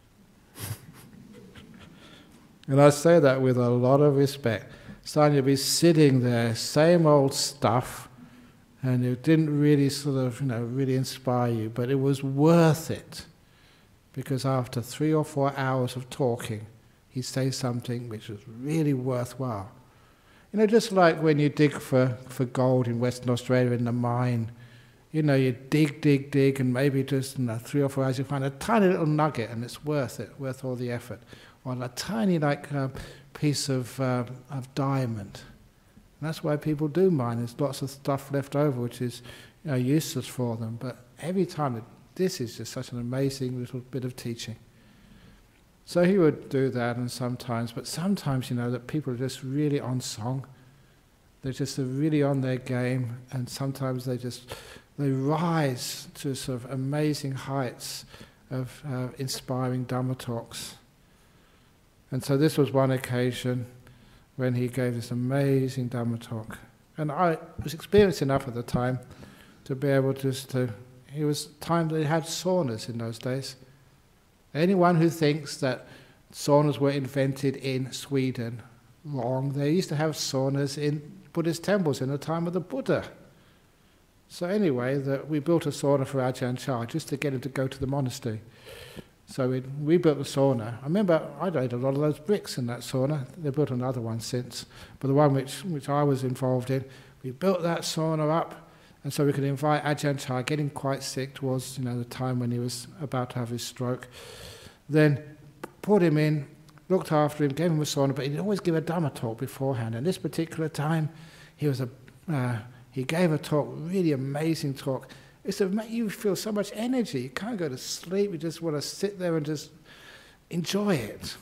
And I say that with a lot of respect. Starting to be sitting there, same old stuff, and it didn't really sort of, you know, really inspire you, but it was worth it. Because after three or four hours of talking, he'd say something which was really worthwhile. You know, just like when you dig for, for gold in Western Australia in the mine, you know, you dig, dig, dig, and maybe just in you know, three or four hours you find a tiny little nugget, and it's worth it, worth all the effort. Or a tiny like uh, piece of uh, of diamond. And that's why people do mine. There's lots of stuff left over which is you know, useless for them. But every time, it, this is just such an amazing little bit of teaching. So he would do that, and sometimes, but sometimes you know that people are just really on song. They're just really on their game, and sometimes they just they rise to sort of amazing heights of uh, inspiring Dhamma talks. And so this was one occasion when he gave this amazing Dhamma talk. And I was experienced enough at the time to be able just to, it was time they had saunas in those days. Anyone who thinks that saunas were invented in Sweden, wrong. They used to have saunas in Buddhist temples in the time of the Buddha. So anyway, the, we built a sauna for Ajahn Chah just to get him to go to the monastery. So we, we built the sauna. I remember I laid a lot of those bricks in that sauna. They built another one since, but the one which, which I was involved in, we built that sauna up, and so we could invite Ajahn Chah, getting quite sick towards you know the time when he was about to have his stroke. Then put him in, looked after him, gave him a sauna, but he'd always give a Dhamma talk beforehand. And this particular time, he was a uh, he gave a talk, really amazing talk. It's to make you feel so much energy. You can't go to sleep. You just want to sit there and just enjoy it.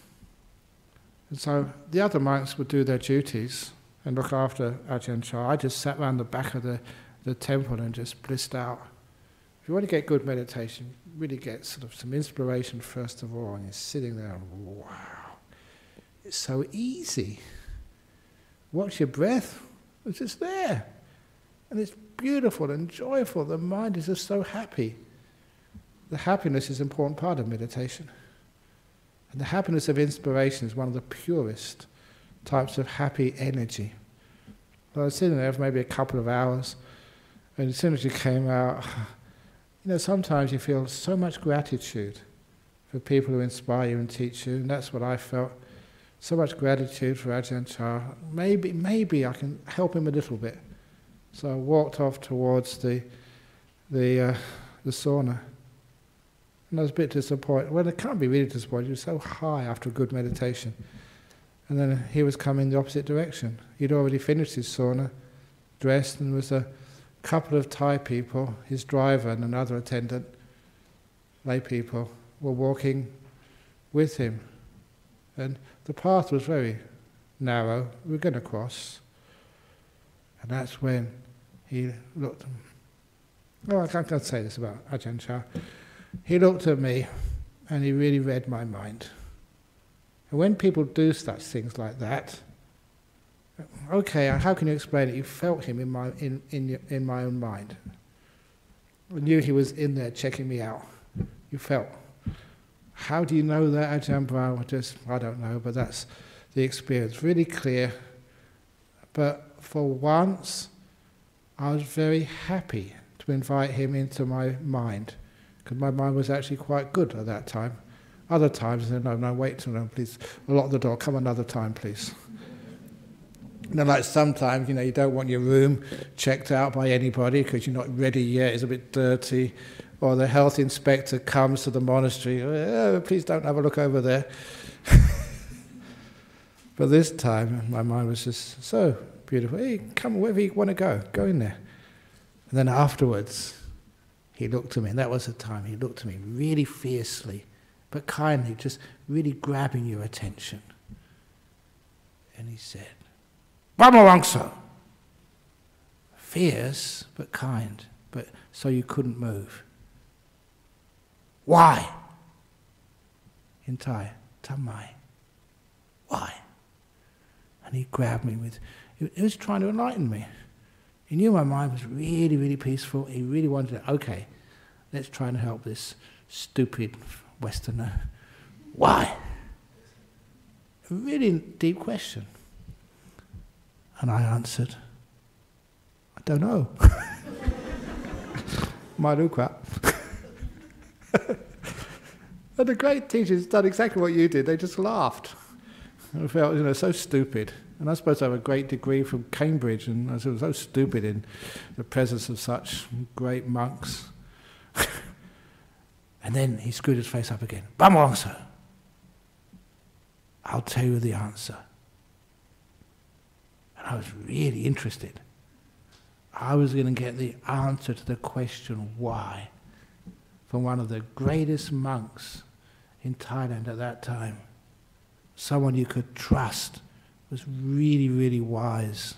And so the other monks would do their duties and look after Ajahn Chah. I just sat around the back of the, the temple and just blissed out. If you want to get good meditation, really get sort of some inspiration first of all, and you're sitting there and wow, it's so easy. Watch your breath. It's just there. And it's beautiful and joyful. The mind is just so happy. The happiness is an important part of meditation. And the happiness of inspiration is one of the purest types of happy energy. So I was sitting there for maybe a couple of hours, and as soon as you came out, you know, sometimes you feel so much gratitude for people who inspire you and teach you, and that's what I felt. So much gratitude for Ajahn Chah. Maybe, maybe I can help him a little bit. So I walked off towards the the uh, the sauna, and I was a bit disappointed. Well, it can't be really disappointed. He was so high after a good meditation, and then he was coming the opposite direction. He'd already finished his sauna, dressed, and there was a couple of Thai people, his driver and another attendant, lay people, were walking with him, and the path was very narrow. We were going to cross. And that's when he looked, oh, I can't, can't say this about Ajahn Chah. He looked at me and he really read my mind. And when people do such things like that, okay, how can you explain it? You felt him in my, in, in, your, in my own mind. I knew he was in there checking me out. You felt. How do you know that, Ajahn Brahm? Just, I don't know, but that's the experience. Really clear. But for once, I was very happy to invite him into my mind, because my mind was actually quite good at that time. Other times, I said, no, no, wait, no, please, lock the door, come another time, please. And then, like, sometimes, you know, you don't want your room checked out by anybody because you're not ready yet, it's a bit dirty, or the health inspector comes to the monastery, oh, please don't have a look over there. But this time, my mind was just so beautiful. Hey, come wherever you want to go, go in there. And then afterwards, he looked at me, and that was the time he looked at me really fiercely, but kindly, just really grabbing your attention. And he said, Brahmavamsa! Fierce, but kind, but so you couldn't move. Why? In Thai, Tamai. Why? And he grabbed me with, he was trying to enlighten me. He knew my mind was really, really peaceful. He really wanted to, okay, let's try and help this stupid Westerner. Why? A really deep question. And I answered, I don't know. Maruka. And the great teachers done exactly what you did. They just laughed. I felt, you know, so stupid. And I suppose I have a great degree from Cambridge, and I was so stupid in the presence of such great monks. And then he screwed his face up again. Brahmavamsa! I'll tell you the answer. And I was really interested. I was going to get the answer to the question why from one of the greatest monks in Thailand at that time. Someone you could trust, was really, really wise.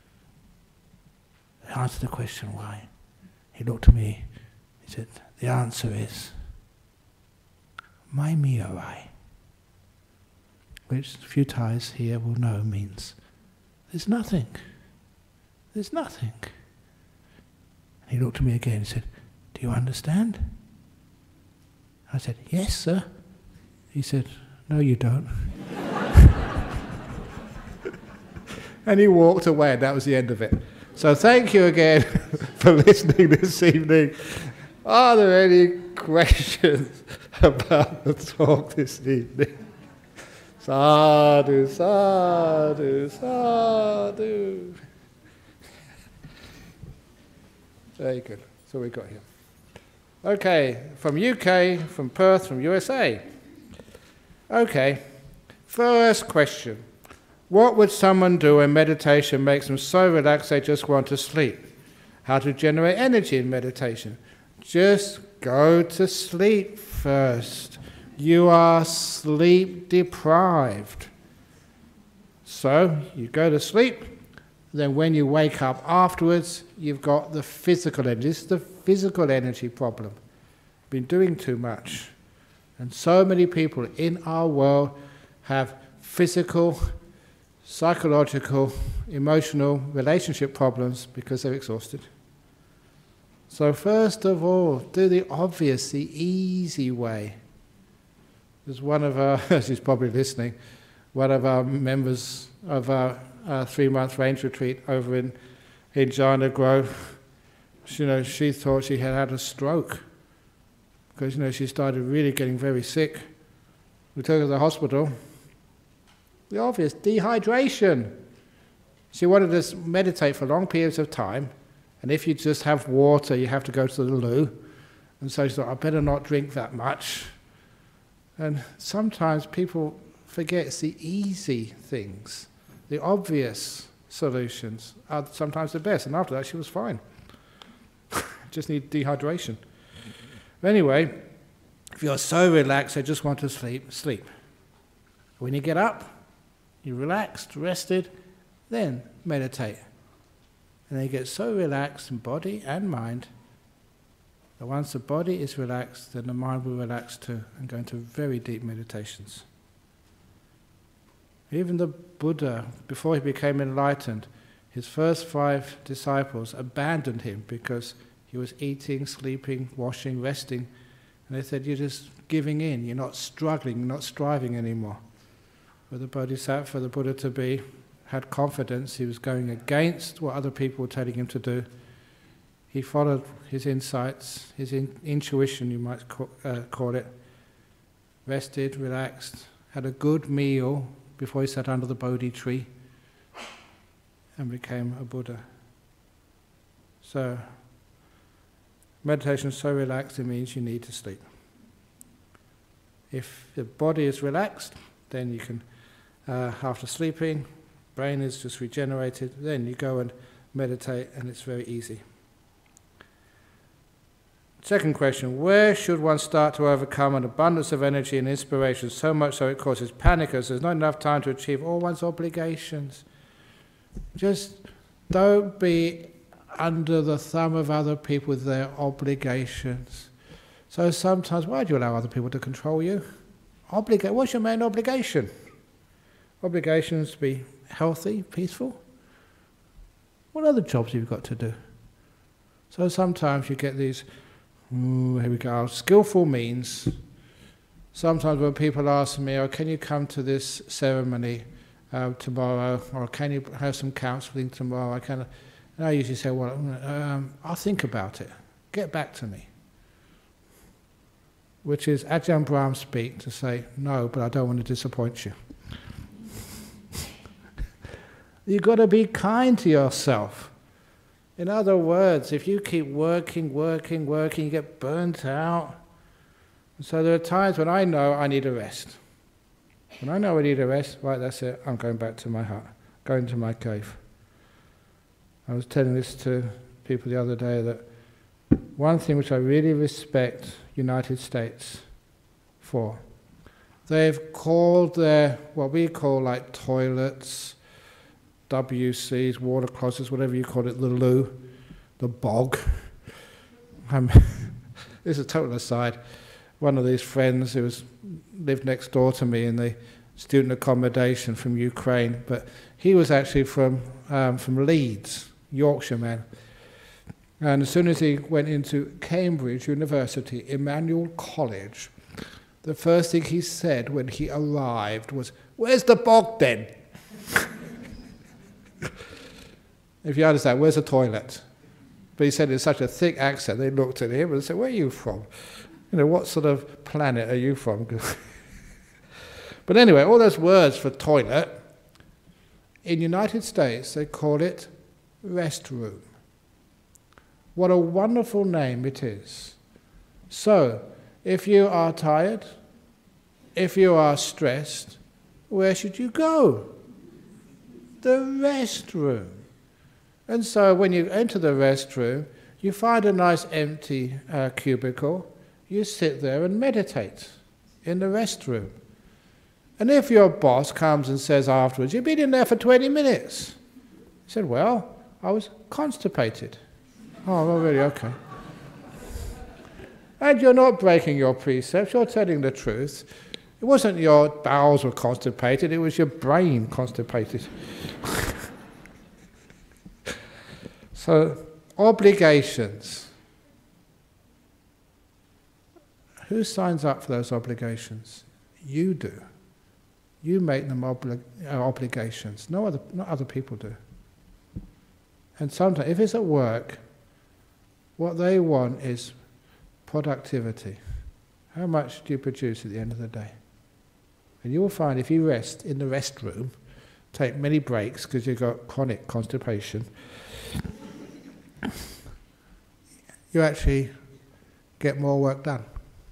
I answered the question why. He looked at me, he said, the answer is, Mai Miarai, which a few Thais here will know means, there's nothing. There's nothing. And he looked at me again and said, do you understand? I said, yes, sir. He said, no, you don't. And he walked away, and that was the end of it. So thank you again for listening this evening. Are there any questions about the talk this evening? Sadhu, sadhu, sadhu. Very good. That's all we got here. Okay, from U K, from Perth, from U S A. Okay, first question. What would someone do when meditation makes them so relaxed they just want to sleep? How to generate energy in meditation? Just go to sleep first. You are sleep deprived. So you go to sleep, then when you wake up afterwards, you've got the physical energy. This is the physical energy problem. Been doing too much. And so many people in our world have physical, psychological, emotional, relationship problems because they're exhausted. So first of all, do the obvious, the easy way. There's one of our, she's probably listening, one of our members of our, our three-month range retreat over in, in Jhana Grove, you know, she thought she had had a stroke because, you know, she started really getting very sick. We took her to the hospital. The obvious, dehydration. She wanted to meditate for long periods of time, and if you just have water, you have to go to the loo. And so she thought, I better not drink that much. And sometimes people forget it's the easy things, the obvious solutions are sometimes the best. And after that, she was fine. Just need dehydration. But anyway, if you're so relaxed, you just want to sleep, sleep. When you get up, you're relaxed, rested, then meditate. And then you get so relaxed in body and mind that once the body is relaxed, then the mind will relax too and go into very deep meditations. Even the Buddha, before he became enlightened, his first five disciples abandoned him because he was eating, sleeping, washing, resting. And they said, you're just giving in, you're not struggling, you're not striving anymore. For the Bodhisattva, for the Buddha to be, had confidence, he was going against what other people were telling him to do. He followed his insights, his in, intuition, you might call, uh, call it. Rested, relaxed, had a good meal before he sat under the Bodhi tree and became a Buddha. So, meditation is so relaxed, it means you need to sleep. If the body is relaxed, then you can, uh, after sleeping, brain is just regenerated, then you go and meditate and it's very easy. Second question, where should one start to overcome an abundance of energy and inspiration, so much so it causes panic as there's not enough time to achieve all one's obligations? Just don't be under the thumb of other people with their obligations. So sometimes, why do you allow other people to control you? Obliga- what's your main obligation? Obligation is to be healthy, peaceful. What other jobs have you got to do? So sometimes you get these, ooh, here we go, skillful means. Sometimes when people ask me, oh, can you come to this ceremony uh, tomorrow, or can you have some counselling tomorrow? I kind of, and I usually say, well, um, I'll think about it. Get back to me. Which is Ajahn Brahm speak to say, no, but I don't want to disappoint you. You've got to be kind to yourself. In other words, if you keep working, working, working, you get burnt out. So there are times when I know I need a rest. When I know I need a rest, right, that's it, I'm going back to my hut, going to my cave. I was telling this to people the other day that one thing which I really respect United States for, they've called their, what we call like toilets, W Cs, water closets, whatever you call it, the loo, the bog. Um, this is a total aside. One of these friends who was, lived next door to me in the student accommodation from Ukraine, but he was actually from, um, from Leeds, Yorkshire man. And as soon as he went into Cambridge University, Emmanuel College, the first thing he said when he arrived was, "Where's the bog then?" If you understand, where's the toilet? But he said it in such a thick accent, they looked at him and said, where are you from? You know, what sort of planet are you from? But anyway, all those words for toilet, in United States they call it restroom. What a wonderful name it is. So, if you are tired, if you are stressed, where should you go? The restroom. And so when you enter the restroom, you find a nice empty uh, cubicle, you sit there and meditate in the restroom. And if your boss comes and says afterwards, you've been in there for twenty minutes, you said, well, I was constipated. Oh, well, really, okay. And you're not breaking your precepts, you're telling the truth. It wasn't your bowels were constipated, it was your brain constipated. So, obligations. Who signs up for those obligations? You do. You make them obli uh, obligations. No other, not other people do. And sometimes, if it's at work, what they want is productivity. How much do you produce at the end of the day? And you will find if you rest in the restroom, take many breaks because you've got chronic constipation, you actually get more work done.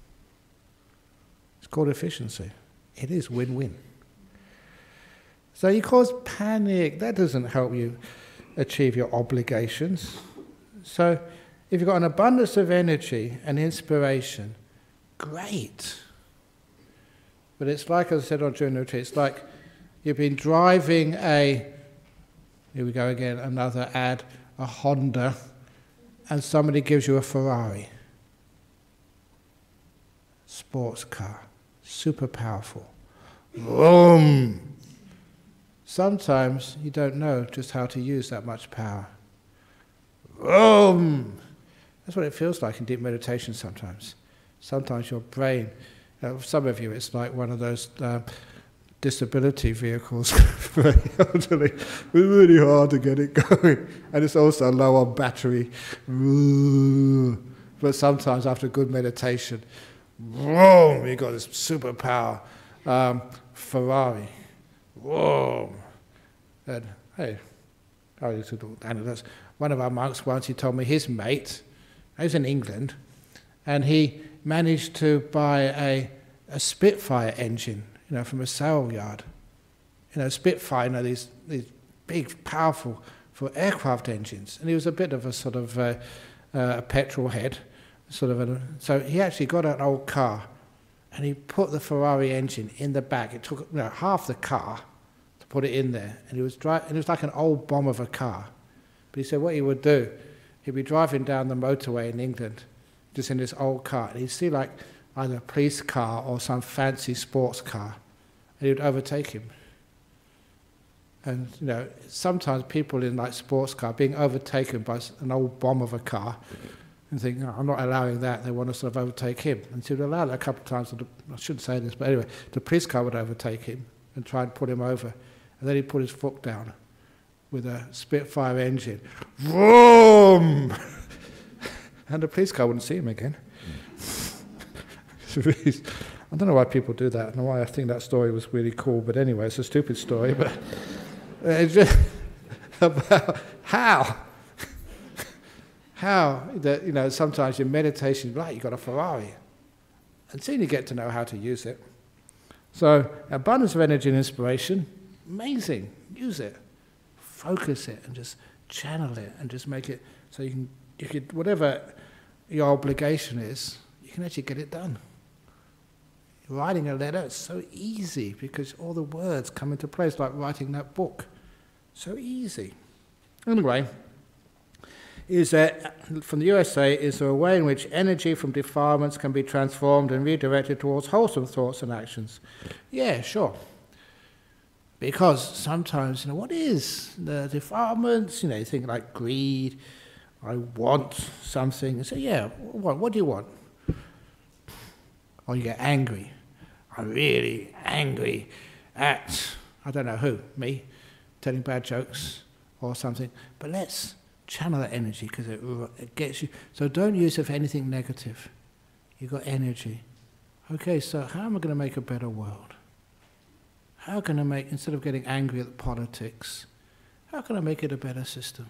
It's called efficiency. It is win-win. So you cause panic. That doesn't help you achieve your obligations. So if you've got an abundance of energy and inspiration, great. But it's like, as I said on during the retreat, it's like you've been driving a, here we go again, another ad, a Honda, and somebody gives you a Ferrari. Sports car, super powerful. Vroom! sometimes you don't know just how to use that much power. Boom! That's what it feels like in deep meditation sometimes. Sometimes your brain, you know, for some of you it's like one of those uh, disability vehicles for the elderly. It's really hard to get it going. And it's also low on battery. But sometimes after good meditation, boom, you got this superpower um, Ferrari. Whoa! And hey, I used to do that. One of our monks once, he told me his mate, he was in England, and he managed to buy a, a Spitfire engine, you know, from a sale yard. You know, Spitfire, you know, these, these big, powerful, for aircraft engines. And he was a bit of a sort of uh, uh, a petrol head, sort of. A, so he actually got an old car, and he put the Ferrari engine in the back. It took, you know, half the car to put it in there, and he was dri- and it was like an old bomb of a car. But he said what he would do, he'd be driving down the motorway in England, just in this old car, and he'd see like either a police car or some fancy sports car, and he would overtake him. And you know, sometimes people in like sports car being overtaken by an old bomb of a car, and think, no, I'm not allowing that. They want to sort of overtake him, and so he'd allow that a couple of times. I shouldn't say this, but anyway, the police car would overtake him and try and pull him over, and then he'd put his foot down with a Spitfire engine, vroom, and the police car wouldn't see him again. I don't know why people do that. I don't know why I think that story was really cool, but anyway, it's a stupid story. But it's just about how, how that, you know, sometimes your meditation, right, you've got a Ferrari, and soon you get to know how to use it. So abundance of energy and inspiration, amazing. Use it. Focus it and just channel it and just make it so you can, you could, whatever your obligation is, you can actually get it done. Writing a letter, it's so easy because all the words come into place, like writing that book. So easy. Anyway, is there, from the U S A, is there a way in which energy from defilements can be transformed and redirected towards wholesome thoughts and actions? Yeah, sure. Because sometimes, you know, what is the defilements? You know, you think like greed, I want something. And say, yeah, what, what do you want? Or you get angry. I'm really angry at, I don't know who, me, telling bad jokes or something. But let's channel that energy because it, it gets you. So don't use it for anything negative. You've got energy. Okay, so how am I going to make a better world? How can I make, instead of getting angry at the politics, how can I make it a better system?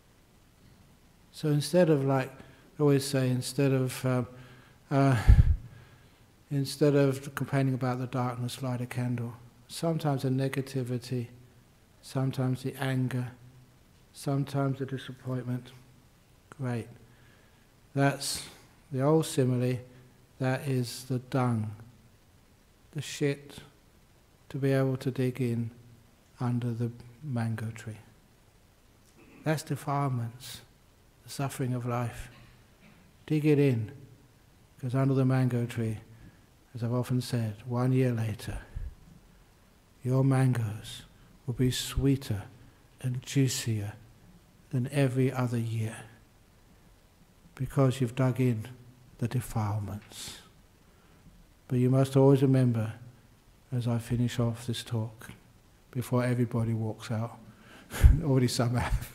So instead of like, I always say, instead of uh, uh, instead of complaining about the darkness, light a candle. Sometimes the negativity, sometimes the anger, sometimes the disappointment. Great. That's the old simile, that is the dung, the shit, to be able to dig in under the mango tree. That's defilements, the suffering of life. Dig it in, because under the mango tree, as I've often said, one year later, your mangoes will be sweeter and juicier than every other year, because you've dug in the defilements. But you must always remember, as I finish off this talk, before everybody walks out, already some have,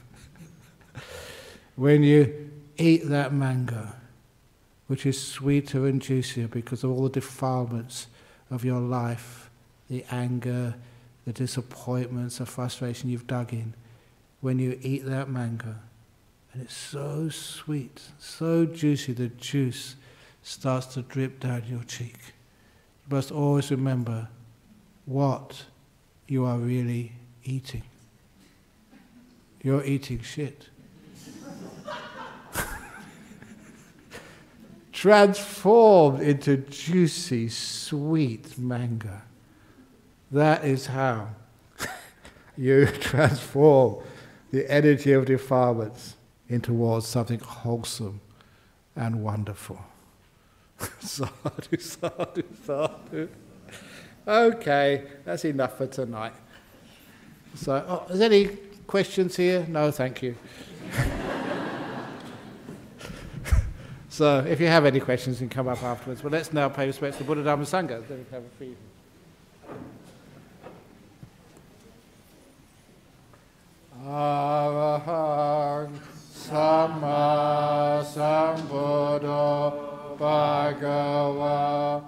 when you eat that mango, which is sweeter and juicier because of all the defilements of your life, the anger, the disappointments, the frustration you've dug in, when you eat that mango, and it's so sweet, so juicy, the juice starts to drip down your cheek. You must always remember what you are really eating. You're eating shit. Transformed into juicy, sweet mango. That is how you transform the energy of defilements into towards something wholesome and wonderful. Sadhu, sadhu, sadhu. Okay, that's enough for tonight. So, oh, is there any questions here? No, thank you. So, if you have any questions, you can come up afterwards. But let's now pay respects to Buddha, Dhamma, Sangha. Then we can have a free. Arahang Samma Sambuddho Bhagava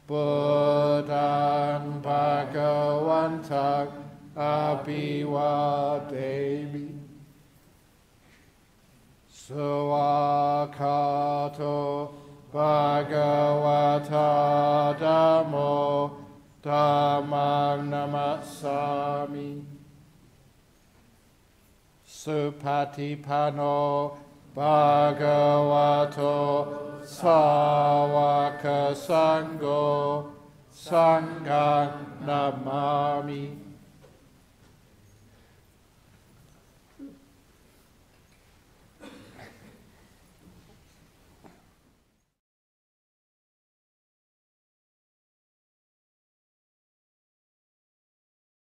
Buddhan Bhagavantak Abhivademi Suwakato Bhagavata Dhammo Dhammam Namasami Supatipano Bhagavato Sāvaka Sangho Sangha Namami